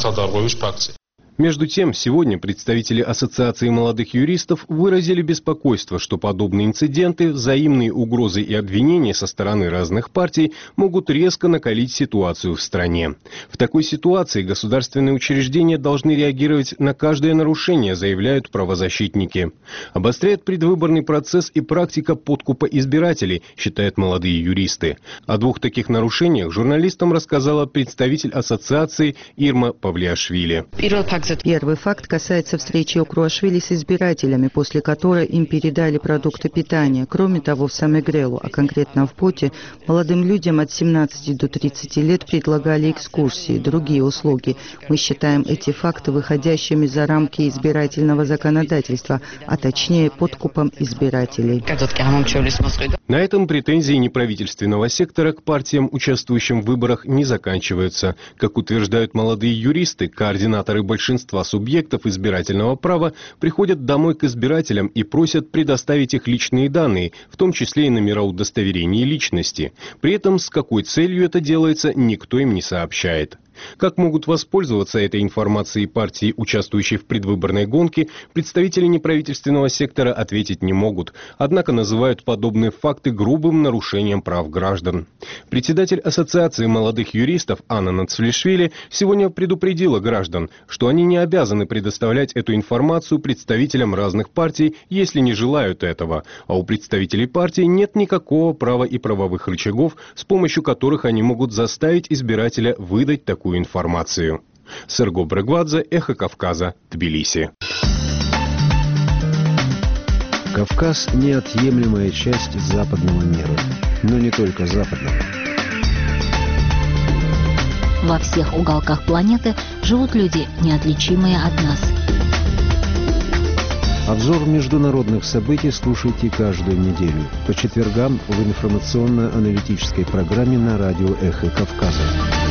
Между тем, сегодня представители Ассоциации молодых юристов выразили беспокойство, что подобные инциденты, взаимные угрозы и обвинения со стороны разных партий могут резко накалить ситуацию в стране. В такой ситуации государственные учреждения должны реагировать на каждое нарушение, заявляют правозащитники. Обостряет предвыборный процесс и практика подкупа избирателей, считают молодые юристы. О двух таких нарушениях журналистам рассказала представитель ассоциации Ирма Павлиашвили. Первый факт касается встречи Окруашвили с избирателями, после которой им передали продукты питания. Кроме того, в Самегрелу, а конкретно в Поте, молодым людям от 17 до 30 лет предлагали экскурсии, другие услуги. Мы считаем эти факты выходящими за рамки избирательного законодательства, а точнее подкупом избирателей. На этом претензии неправительственного сектора к партиям, участвующим в выборах, не заканчиваются. Как утверждают молодые юристы, координаторы большинства субъектов избирательного права приходят домой к избирателям и просят предоставить их личные данные, в том числе и номера удостоверения личности. При этом с какой целью это делается, никто им не сообщает. Как могут воспользоваться этой информацией партии, участвующие в предвыборной гонке, представители неправительственного сектора ответить не могут, однако называют подобные факты грубым нарушением прав граждан. Председатель Ассоциации молодых юристов Анна Нацфлишвили сегодня предупредила граждан, что они не обязаны предоставлять эту информацию представителям разных партий, если не желают этого, а у представителей партий нет никакого права и правовых рычагов, с помощью которых они могут заставить избирателя выдать такую информацию. Серго Брегвадзе, Эхо Кавказа, Тбилиси. Кавказ – неотъемлемая часть западного мира, но не только западного. Во всех уголках планеты живут люди, неотличимые от нас. Обзор международных событий слушайте каждую неделю по четвергам в информационно-аналитической программе на радио «Эхо Кавказа».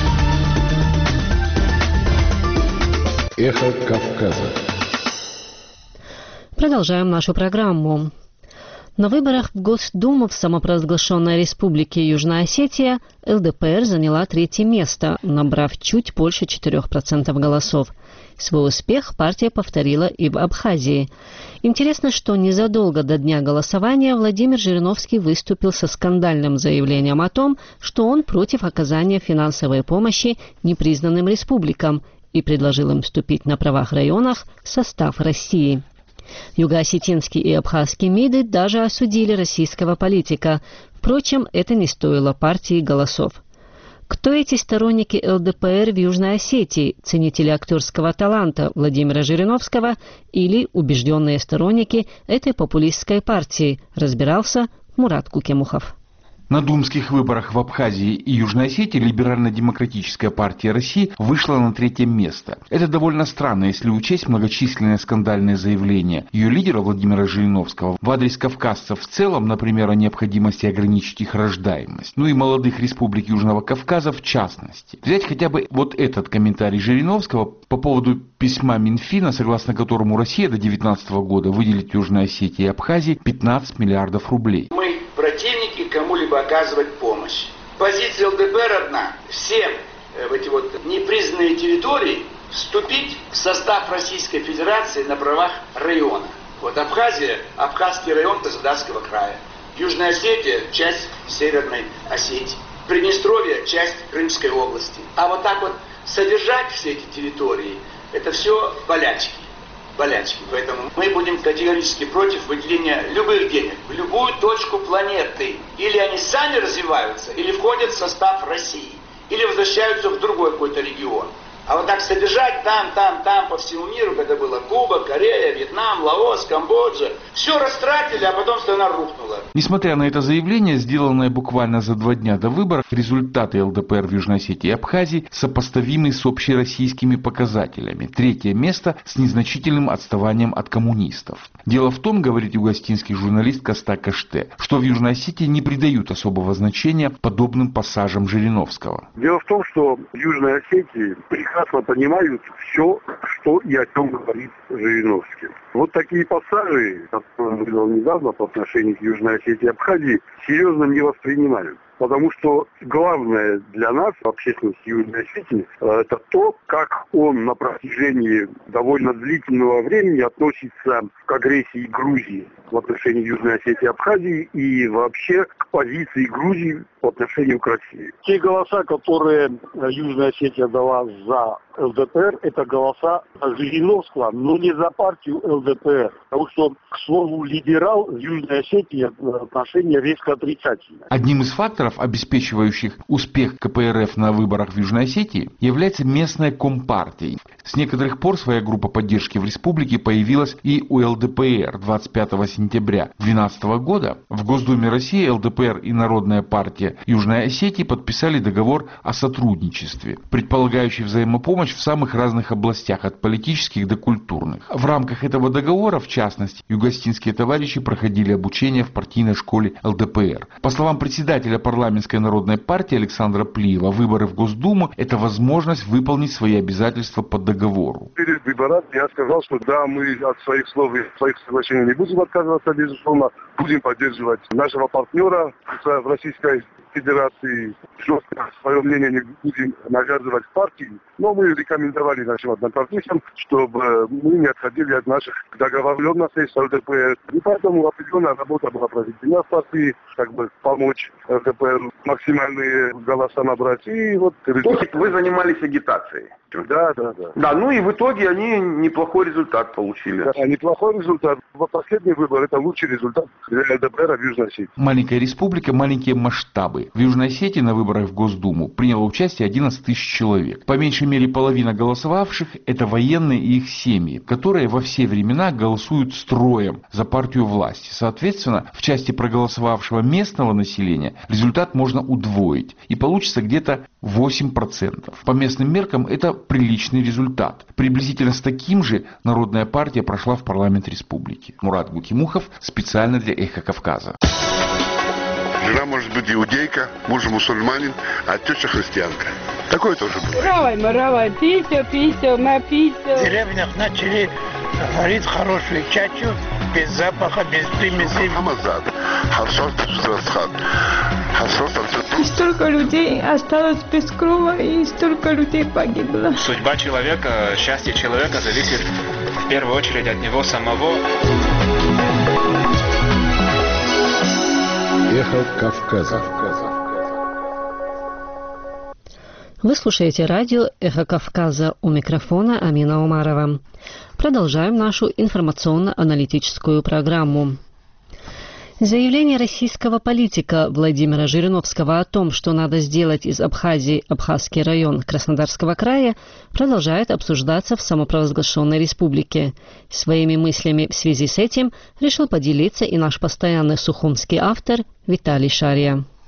Эхо Кавказа. Продолжаем нашу программу. На выборах в Госдуму в самопровозглашенной республике Южная Осетия ЛДПР заняла 3-е место, набрав чуть больше 4% голосов. Свой успех партия повторила и в Абхазии. Интересно, что незадолго до дня голосования Владимир Жириновский выступил со скандальным заявлением о том, что он против оказания финансовой помощи непризнанным республикам и предложил им вступить на правах районах в состав России. Юго-осетинские и абхазские МИДы даже осудили российского политика. Впрочем, это не стоило партии голосов. Кто эти сторонники ЛДПР в Южной Осетии, ценители актерского таланта Владимира Жириновского или убежденные сторонники этой популистской партии, разбирался Мурат Кукемухов. На думских выборах в Абхазии и Южной Осетии Либерально-демократическая партия России вышла на 3-е место. Это довольно странно, если учесть многочисленные скандальные заявления ее лидера Владимира Жириновского в адрес кавказцев в целом, например, о необходимости ограничить их рождаемость, ну и молодых республик Южного Кавказа в частности. Взять хотя бы вот этот комментарий Жириновского по поводу письма Минфина, согласно которому Россия до 2019 года выделит Южной Осетии и Абхазии 15 миллиардов рублей. Мы противники кому-либо оказывать помощь. Позиция ЛДПР одна. Всем в эти вот непризнанные территории вступить в состав Российской Федерации на правах района. Вот Абхазия, Абхазский район Краснодарского края. Южная Осетия, часть Северной Осетии. Приднестровье, часть Крымской области. А вот так вот содержать все эти территории, это все болячки. Поэтому мы будем категорически против выделения любых денег в любую точку планеты. Или они сами развиваются, или входят в состав России, или возвращаются в другой какой-то регион. А вот так содержать там по всему миру, когда было Куба, Корея, Вьетнам, Лаос, Камбоджа, все растратили, а потом страна рухнула. Несмотря на это заявление, сделанное буквально за 2 дня до выборов, результаты ЛДПР в Южной Осетии и Абхазии сопоставимы с общероссийскими показателями. 3-е место с незначительным отставанием от коммунистов. Дело в том, говорит югостинский журналист Костак Каште, что в Южной Осетии не придают особого значения подобным пассажам Жириновского. Дело в том, что в Южной Осетии прекрасно понимают все, что и о чем говорит Жириновский. Вот такие пассажи, которые он выдал недавно по отношению к Южной Осетии и Абхазии, серьезно не воспринимают. Потому что главное для нас, общественности Южной Осетии, это то, как он на протяжении довольно длительного времени относится к агрессии Грузии в отношении Южной Осетии и Абхазии и вообще к позиции Грузии по отношению к России. Те голоса, которые Южная Осетия дала за ЛДПР, это голоса Жириновского, но не за партию ЛДПР. Потому что, к слову, либерал в Южной Осетии отношение резко отрицательное. Одним из факторов, обеспечивающих успех КПРФ на выборах в Южной Осетии, является местная компартия. С некоторых пор своя группа поддержки в республике появилась и у ЛДПР 25 сентября 2012 года. В Госдуме России ЛДПР и Народная партия Южной Осетии подписали договор о сотрудничестве, предполагающий взаимопомощь в самых разных областях, от политических до культурных. В рамках этого договора, в частности, югостинские товарищи проходили обучение в партийной школе ЛДПР. По словам председателя парламентской народной партии Александра Плиева, выборы в Госдуму – это возможность выполнить свои обязательства по договору. Перед выборами я сказал, что да, мы от своих слов и своих соглашений не будем отказываться, безусловно, будем поддерживать нашего партнера в Российской Федерации, жестко свое мнение не будем навязывать в партии, но мы рекомендовали нашим однопартийцам, чтобы мы не отходили от наших договоренностей с ЛДПР. И поэтому определенная работа была проведена в партии, как бы помочь ЛДПР максимальные голоса набрать. И вот... То есть вы занимались агитацией? Да. Да, ну и в итоге они неплохой результат получили. Да, неплохой результат. Последний выбор – это лучший результат для ЛДПР в Южной Осетии. Маленькая республика, маленькие масштабы. В Южной Осетии на выборах в Госдуму приняло участие 11 тысяч человек. По меньшей мере половина голосовавших – это военные и их семьи, которые во все времена голосуют строем за партию власти. Соответственно, в части проголосовавшего местного населения результат можно удвоить. И получится где-то 8%. По местным меркам это приличный результат. Приблизительно с таким же Народная партия прошла в парламент республики. Мурат Гукимухов специально для «Эхо Кавказа». Жена может быть иудейка, муж мусульманин, а теща христианка. Такое тоже было. Равай, пися, напися. В деревнях начали варить хорошую чачу, без запаха, без примесей. И столько людей осталось без крова, и столько людей погибло. Судьба человека, счастье человека зависит в первую очередь от него самого. Эхо Кавказа. Вы слушаете радио «Эхо Кавказа», у микрофона Амина Умарова. Продолжаем нашу информационно-аналитическую программу. Заявление российского политика Владимира Жириновского о том, что надо сделать из Абхазии Абхазский район Краснодарского края, продолжает обсуждаться в самопровозглашенной республике. Своими мыслями в связи с этим решил поделиться и наш постоянный сухумский автор Виталий Шария.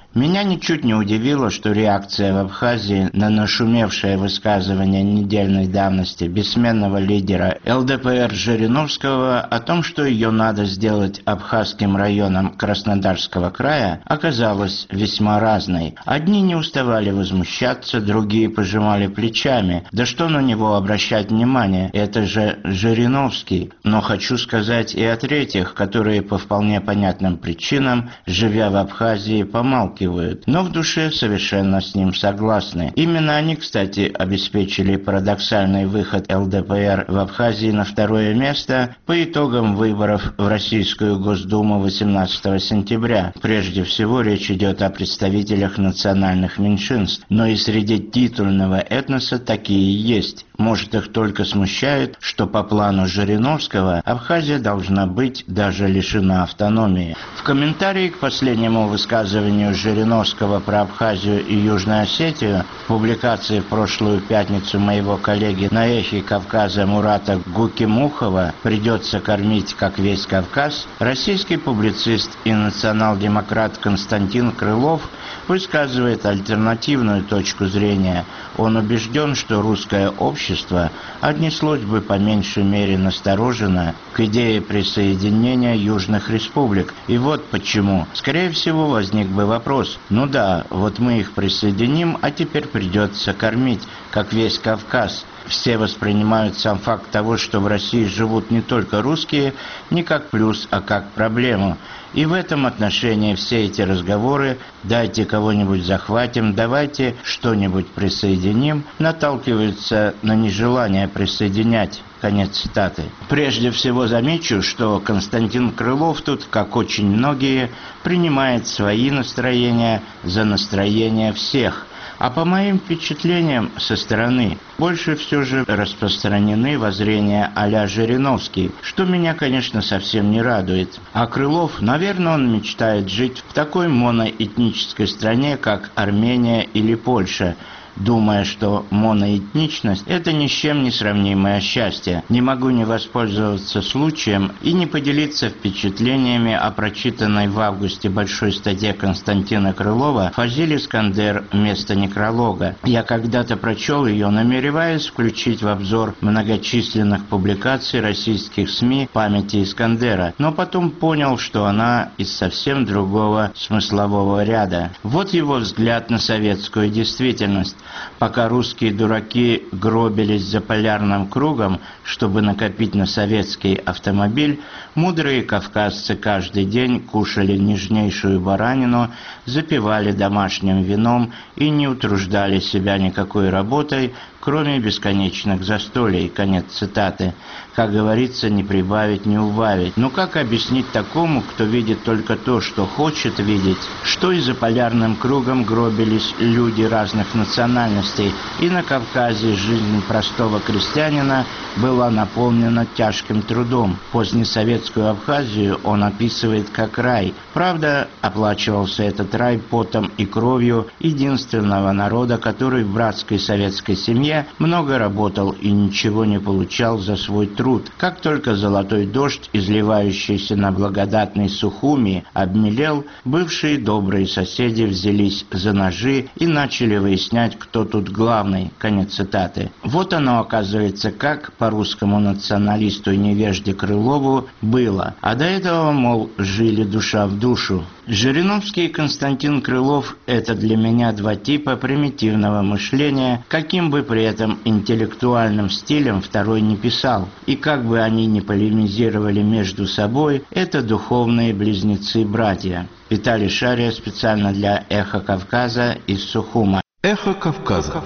Меня ничуть не удивило, что реакция в Абхазии на нашумевшее высказывание недельной давности бессменного лидера ЛДПР Жириновского о том, что ее надо сделать абхазским районом Краснодарского края, оказалась весьма разной. Одни не уставали возмущаться, другие пожимали плечами. Да что на него обращать внимание, это же Жириновский. Но хочу сказать и о третьих, которые по вполне понятным причинам, живя в Абхазии, помалкивают, но в душе совершенно с ним согласны. Именно они, кстати, обеспечили парадоксальный выход ЛДПР в Абхазии на второе место по итогам выборов в Российскую Госдуму 18 сентября. Прежде всего речь идет о представителях национальных меньшинств, но и среди титульного этноса такие есть. Может, их только смущает, что по плану Жириновского Абхазия должна быть даже лишена автономии. В комментарии к последнему высказыванию Жириновского про Абхазию и Южную Осетию в публикации в прошлую пятницу моего коллеги на Эхе Кавказа Мурата Гукимухова «Придется кормить, как весь Кавказ», российский публицист и национал-демократ Константин Крылов высказывает альтернативную точку зрения. Он убежден, что русское общество отнеслось бы по меньшей мере настороженно к идее присоединения южных республик. И вот почему. Скорее всего, возник бы вопрос: ну да, вот мы их присоединим, а теперь придется кормить, как весь Кавказ. Все воспринимают сам факт того, что в России живут не только русские, не как плюс, а как проблему. И в этом отношении все эти разговоры «дайте кого-нибудь захватим», «давайте что-нибудь присоединим» наталкиваются на нежелание присоединять. Конец цитаты. Прежде всего замечу, что Константин Крылов тут, как очень многие, принимает свои настроения за настроения всех. А по моим впечатлениям со стороны больше все же распространены воззрения а-ля Жириновский, что меня, конечно, совсем не радует. А Крылов, наверное, он мечтает жить в такой моноэтнической стране, как Армения или Польша, думая, что моноэтничность – это ни с чем не сравнимое счастье. Не могу не воспользоваться случаем и не поделиться впечатлениями о прочитанной в августе большой статье Константина Крылова «Фазиль Искандер. Место некролога». Я когда-то прочел ее, намереваясь включить в обзор многочисленных публикаций российских СМИ памяти Искандера, но потом понял, что она из совсем другого смыслового ряда. Вот его взгляд на советскую действительность. Пока русские дураки гробились за полярным кругом, чтобы накопить на советский автомобиль, мудрые кавказцы каждый день кушали нежнейшую баранину, запивали домашним вином и не утруждали себя никакой работой, кроме бесконечных застолий. Конец цитаты. Как говорится, не прибавить, не убавить. Но как объяснить такому, кто видит только то, что хочет видеть, что и за полярным кругом гробились люди разных национальностей, и на Кавказе жизнь простого крестьянина была наполнена тяжким трудом. Позднесоветскую Абхазию он описывает как рай. Правда, оплачивался этот рай потом и кровью единственного народа, который в братской советской семье много работал и ничего не получал за свой труд. Как только золотой дождь, изливающийся на благодатной Сухуми, обмелел, бывшие добрые соседи взялись за ножи и начали выяснять, кто тут главный. Конец цитаты. Вот оно, оказывается, как по русскому националисту и невежде Крылову было. А до этого, мол, жили душа в душу. Жириновский и Константин Крылов – это для меня два типа примитивного мышления, каким бы при этом интеллектуальным стилем второй не писал. И как бы они ни полемизировали между собой, это духовные близнецы-братья. Виталий Шария специально для «Эхо Кавказа» из Сухума. «Эхо Кавказа».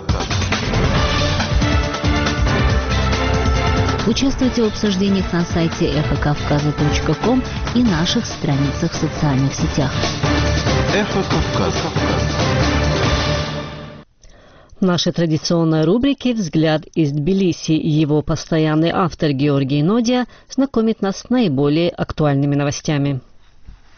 Участвуйте в обсуждениях на сайте эхокавказа.ком и наших страницах в социальных сетях. «Эхо Кавказа». В нашей традиционной рубрике «Взгляд из Тбилиси» его постоянный автор Георгий Нодия знакомит нас с наиболее актуальными новостями.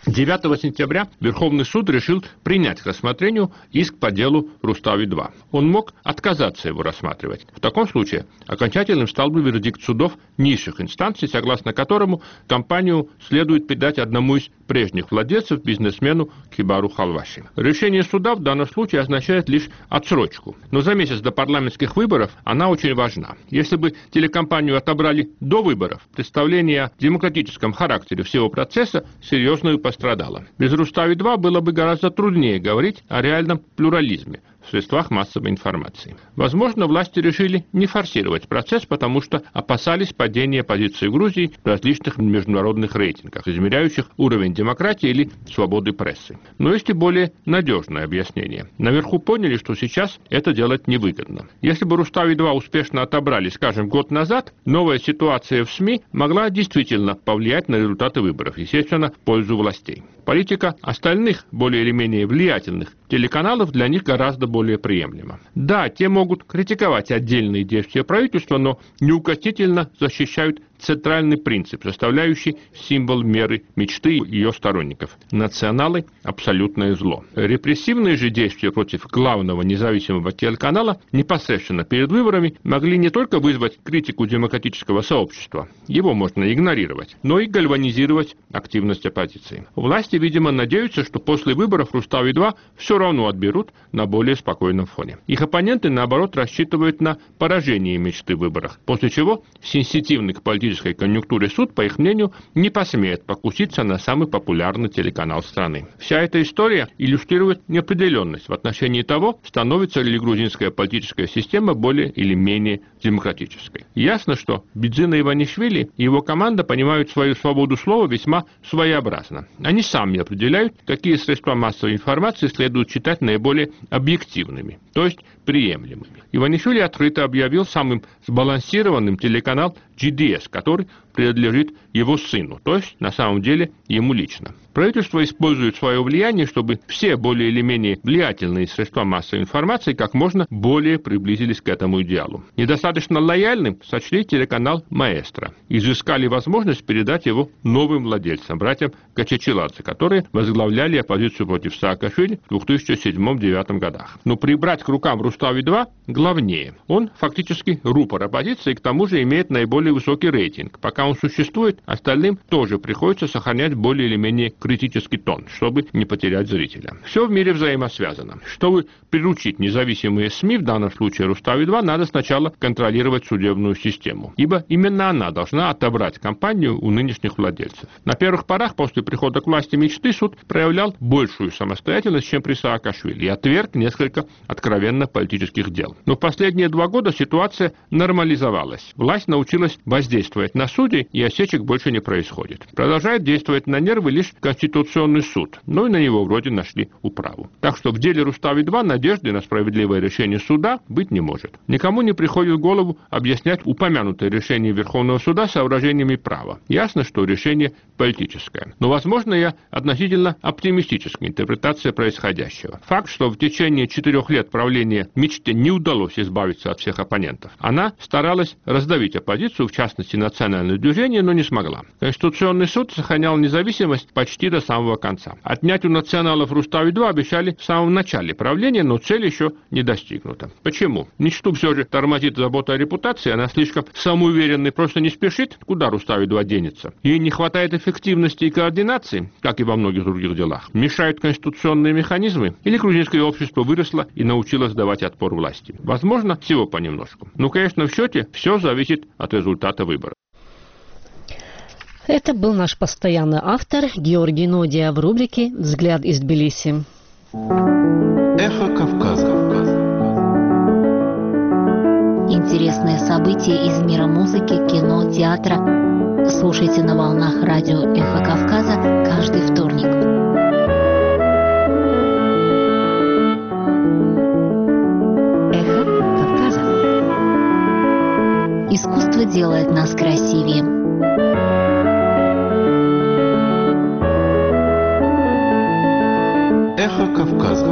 9 сентября Верховный суд решил принять к рассмотрению иск по делу Рустави-2. Он мог отказаться его рассматривать. В таком случае окончательным стал бы вердикт судов низших инстанций, согласно которому компанию следует передать одному из прежних владельцев, бизнесмену Кибару Халваши. Решение суда в данном случае означает лишь отсрочку. Но за месяц до парламентских выборов она очень важна. Если бы телекомпанию отобрали до выборов, представление о демократическом характере всего процесса серьезно пострадало. Без Рустави-2 было бы гораздо труднее говорить о реальном плюрализме в средствах массовой информации. Возможно, власти решили не форсировать процесс, потому что опасались падения позиции Грузии в различных международных рейтингах, измеряющих уровень демократии или свободы прессы. Но есть и более надежное объяснение. Наверху поняли, что сейчас это делать невыгодно. Если бы Рустави-2 успешно отобрали, скажем, год назад, новая ситуация в СМИ могла действительно повлиять на результаты выборов, естественно, в пользу властей. Политика остальных, более или менее влиятельных телеканалов для них гораздо более приемлема. Да, те могут критиковать отдельные действия правительства, но неукоснительно защищают центральный принцип, составляющий символ меры мечты ее сторонников. Националы – абсолютное зло. Репрессивные же действия против главного независимого телеканала непосредственно перед выборами могли не только вызвать критику демократического сообщества, его можно игнорировать, но и гальванизировать активность оппозиции. Власти, видимо, надеются, что после выборов Рустави-2 все равно отберут на более спокойном фоне. Их оппоненты, наоборот, рассчитывают на поражение мечты в выборах, после чего сенситивный к политической конъюнктуре суд, по их мнению, не посмеет покуситься на самый популярный телеканал страны. Вся эта история иллюстрирует неопределенность в отношении того, становится ли грузинская политическая система более или менее демократической. Ясно, что Бидзина Иванишвили и его команда понимают свою свободу слова весьма своеобразно. Они сами определяют, какие средства массовой информации следует считать наиболее объективными, то есть приемлемыми. Иванишвили открыто объявил самым сбалансированным телеканал GDS, который принадлежит его сыну, то есть на самом деле ему лично. Правительство использует свое влияние, чтобы все более или менее влиятельные средства массовой информации как можно более приблизились к этому идеалу. Недостаточно лояльным сочли телеканал «Маэстро». Изыскали возможность передать его новым владельцам, братьям Качачиладзе, которые возглавляли оппозицию против Саакашвили в 2007-2009 годах. Но прибрать к рукам Рустави-2 главнее. Он фактически рупор оппозиции, к тому же имеет наиболее высокий рейтинг. Пока он существует, остальным тоже приходится сохранять более или менее критический тон, чтобы не потерять зрителя. Все в мире взаимосвязано. Чтобы приручить независимые СМИ, в данном случае Рустави-2, надо сначала контролировать судебную систему, ибо именно она должна отобрать компанию у нынешних владельцев. На первых порах после прихода к власти мечты суд проявлял большую самостоятельность, чем при Саакашвили, и отверг несколько откровенно политических дел. Но в последние 2 года ситуация нормализовалась. Власть научилась воздействовать на судей, и осечек больше не происходит. Продолжает действовать на нервы лишь Конституционный суд, но и на него вроде нашли управу. Так что в деле Рустави-2 надежды на справедливое решение суда быть не может. Никому не приходит в голову объяснять упомянутое решение Верховного суда соображениями права. Ясно, что решение политическое. Но возможно и относительно оптимистическая интерпретация происходящего. Факт, что в течение 4 лет правления мечте не удалось избавиться от всех оппонентов. Она старалась раздавить оппозицию, в частности национальное движение, но не смогла. Конституционный суд сохранял независимость почти до самого конца. Отнять у националов Рустави-2 обещали в самом начале правления, но цель еще не достигнута. Почему? Мечту все же тормозит забота о репутации, она слишком самоуверенна и просто не спешит, куда Рустави-2 денется. Ей не хватает эффективности и координации, как и во многих других делах. Мешают конституционные механизмы, или грузинское общество выросло и научилось давать отпор власти. Возможно, всего понемножку. Но, конечно, в счете все зависит от результата выборов. Это был наш постоянный автор Георгий Нодия в рубрике «Взгляд из Тбилиси». Эхо Кавказа. Интересные события из мира музыки, кино, театра. Слушайте на волнах радио «Эхо Кавказа» каждый вторник. Эхо Кавказа. Искусство делает нас красивее. Эхо Кавказа.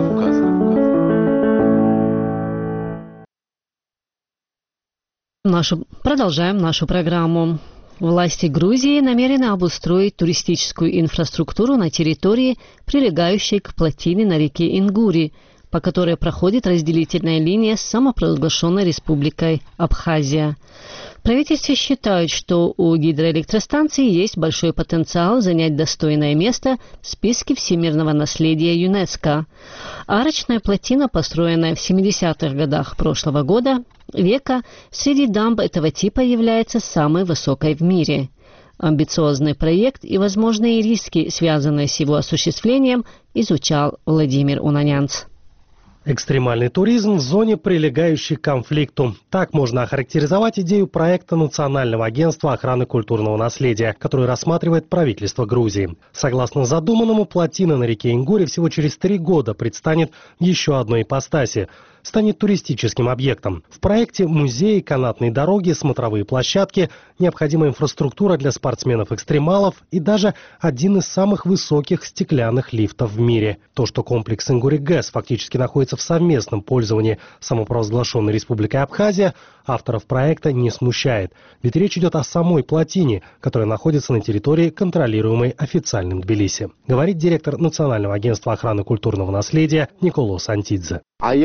Продолжаем нашу программу. Власти Грузии намерены обустроить туристическую инфраструктуру на территории, прилегающей к плотине на реке Ингури, по которой проходит разделительная линия с самопровозглашенной республикой Абхазия. В правительстве считают, что у гидроэлектростанции есть большой потенциал занять достойное место в списке всемирного наследия ЮНЕСКО. Арочная плотина, построенная в 70-х годах прошлого века, среди дамб этого типа является самой высокой в мире. Амбициозный проект и возможные риски, связанные с его осуществлением, изучал Владимир Унанянц. Экстремальный туризм в зоне, прилегающей к конфликту. Так можно охарактеризовать идею проекта Национального агентства охраны культурного наследия, который рассматривает правительство Грузии. Согласно задуманному, плотина на реке Ингури всего через 3 года предстанет в еще одной ипостаси. Станет туристическим объектом. В проекте музеи, канатные дороги, смотровые площадки, необходимая инфраструктура для спортсменов-экстремалов и даже один из самых высоких стеклянных лифтов в мире. То, что комплекс Ингури ГЭС фактически находится в совместном пользовании самопровозглашенной республикой Абхазия, авторов проекта не смущает. Ведь речь идет о самой плотине, которая находится на территории, контролируемой официальным Тбилиси. Говорит директор Национального агентства охраны культурного наследия Николо Сантидзе.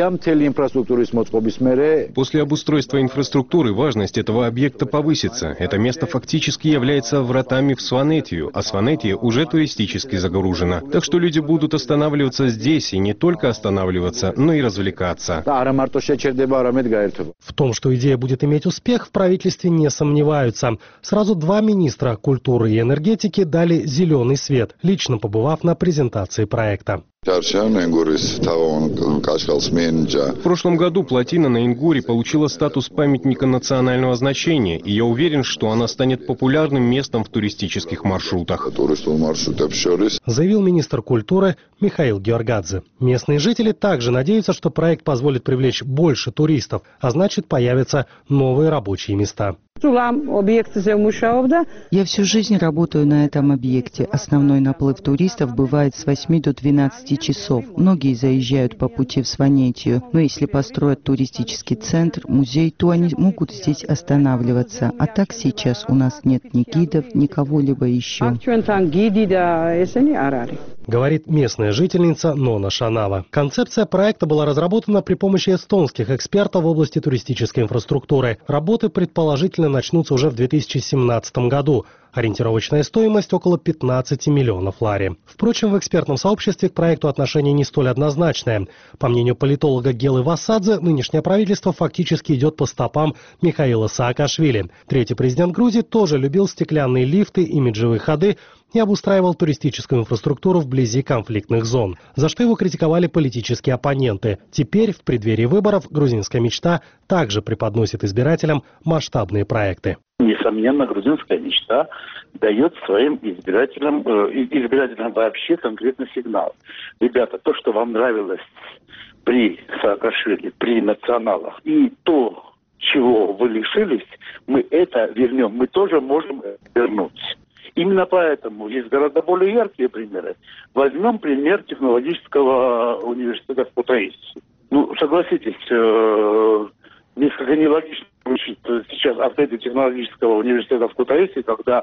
После обустройства инфраструктуры важность этого объекта повысится. Это место фактически является вратами в Сванетию, а Сванетия уже туристически загружена. Так что люди будут останавливаться здесь и не только останавливаться, но и развлекаться. В том, что идея будет иметь успех, в правительстве не сомневаются. Сразу 2 министра культуры и энергетики дали зеленый свет, лично побывав на презентации проекта. В прошлом году плотина на Ингури получила статус памятника национального значения, и я уверен, что она станет популярным местом в туристических маршрутах. Заявил министр культуры Михаил Георгадзе. Местные жители также надеются, что проект позволит привлечь больше туристов, а значит, появятся новые рабочие места. Я всю жизнь работаю на этом объекте. Основной наплыв туристов бывает с 8 до 12 часов. Многие заезжают по пути в Сванетию. Но если построят туристический центр, музей, то они могут здесь останавливаться. А так сейчас у нас нет ни гидов, ни кого-либо еще. Говорит местная жительница Нона Шанава. Концепция проекта была разработана при помощи эстонских экспертов в области туристической инфраструктуры. Работы предположительно начнутся уже в 2017 году. Ориентировочная стоимость около 15 миллионов лари. Впрочем, в экспертном сообществе к проекту отношение не столь однозначное. По мнению политолога Гелы Васадзе, нынешнее правительство фактически идет по стопам Михаила Саакашвили. Третий президент Грузии тоже любил стеклянные лифты, имиджевые ходы и обустраивал туристическую инфраструктуру вблизи конфликтных зон, за что его критиковали политические оппоненты. Теперь, в преддверии выборов, грузинская мечта также преподносит избирателям масштабные проекты. Несомненно, грузинская мечта дает своим избирателям вообще конкретный сигнал. Ребята, то, что вам нравилось при Саакашвили, при националах, и то, чего вы лишились, мы это вернем. Мы тоже можем вернуть. Именно поэтому есть гораздо более яркие примеры. Возьмем пример технологического университета в Кутаиси. Согласитесь, несколько нелогично звучит сейчас открытие технологического университета в Кутаиси, когда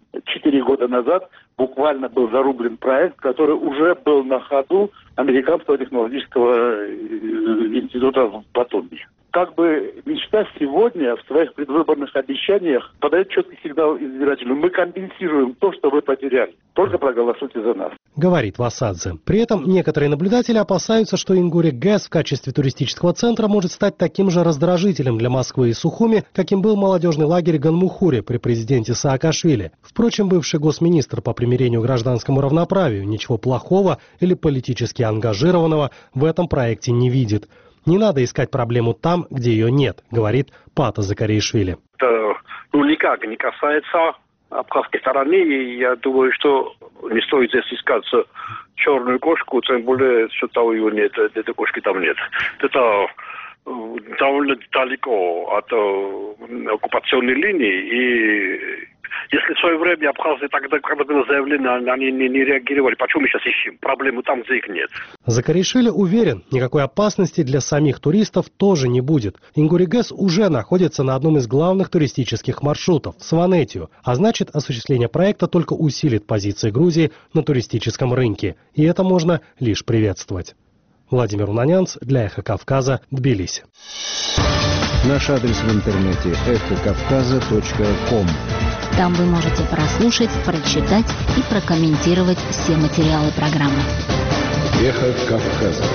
4 года назад буквально был зарублен проект, который уже был на ходу Американского технологического института в Батуми. Как бы мечта сегодня в своих предвыборных обещаниях подает четкий сигнал избирателю. Мы компенсируем то, что вы потеряли. Только проголосуйте за нас. Говорит Васадзе. При этом некоторые наблюдатели опасаются, что Ингури ГЭС в качестве туристического центра может стать таким же раздражителем для Москвы и Сухуми, каким был молодежный лагерь Ганмухури при президенте Саакашвили. Впрочем, бывший госминистр по примирению к гражданскому равноправию ничего плохого или политически ангажированного в этом проекте не видит. Не надо искать проблему там, где ее нет, говорит Пата Закаришвили. Это никак не касается абхазской стороны, и я думаю, что не стоит здесь искать черную кошку, тем более, что там его нет, этой кошки там нет. Это довольно далеко от оккупационной линии. И если в свое время абхазы тогда, когда было заявлено, они не реагировали, почему мы сейчас ищем проблему там, где их нет? Закаришвили уверен, никакой опасности для самих туристов тоже не будет. Ингури-ГЭС уже находится на одном из главных туристических маршрутов – Сванетию, а значит, осуществление проекта только усилит позиции Грузии на туристическом рынке. И это можно лишь приветствовать. Владимир Унанянц для «Эхо Кавказа», Тбилиси. Наш адрес в интернете – эхокавказа.ком. Там вы можете прослушать, прочитать и прокомментировать все материалы программы. Эхо Кавказа.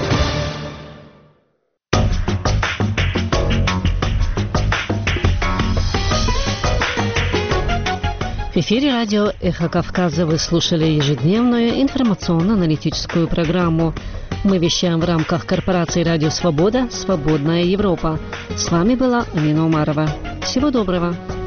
В эфире радио «Эхо Кавказа» вы слушали ежедневную информационно-аналитическую программу. Мы вещаем в рамках корпорации «Радио Свобода. Свободная Европа». С вами была Амина Умарова. Всего доброго.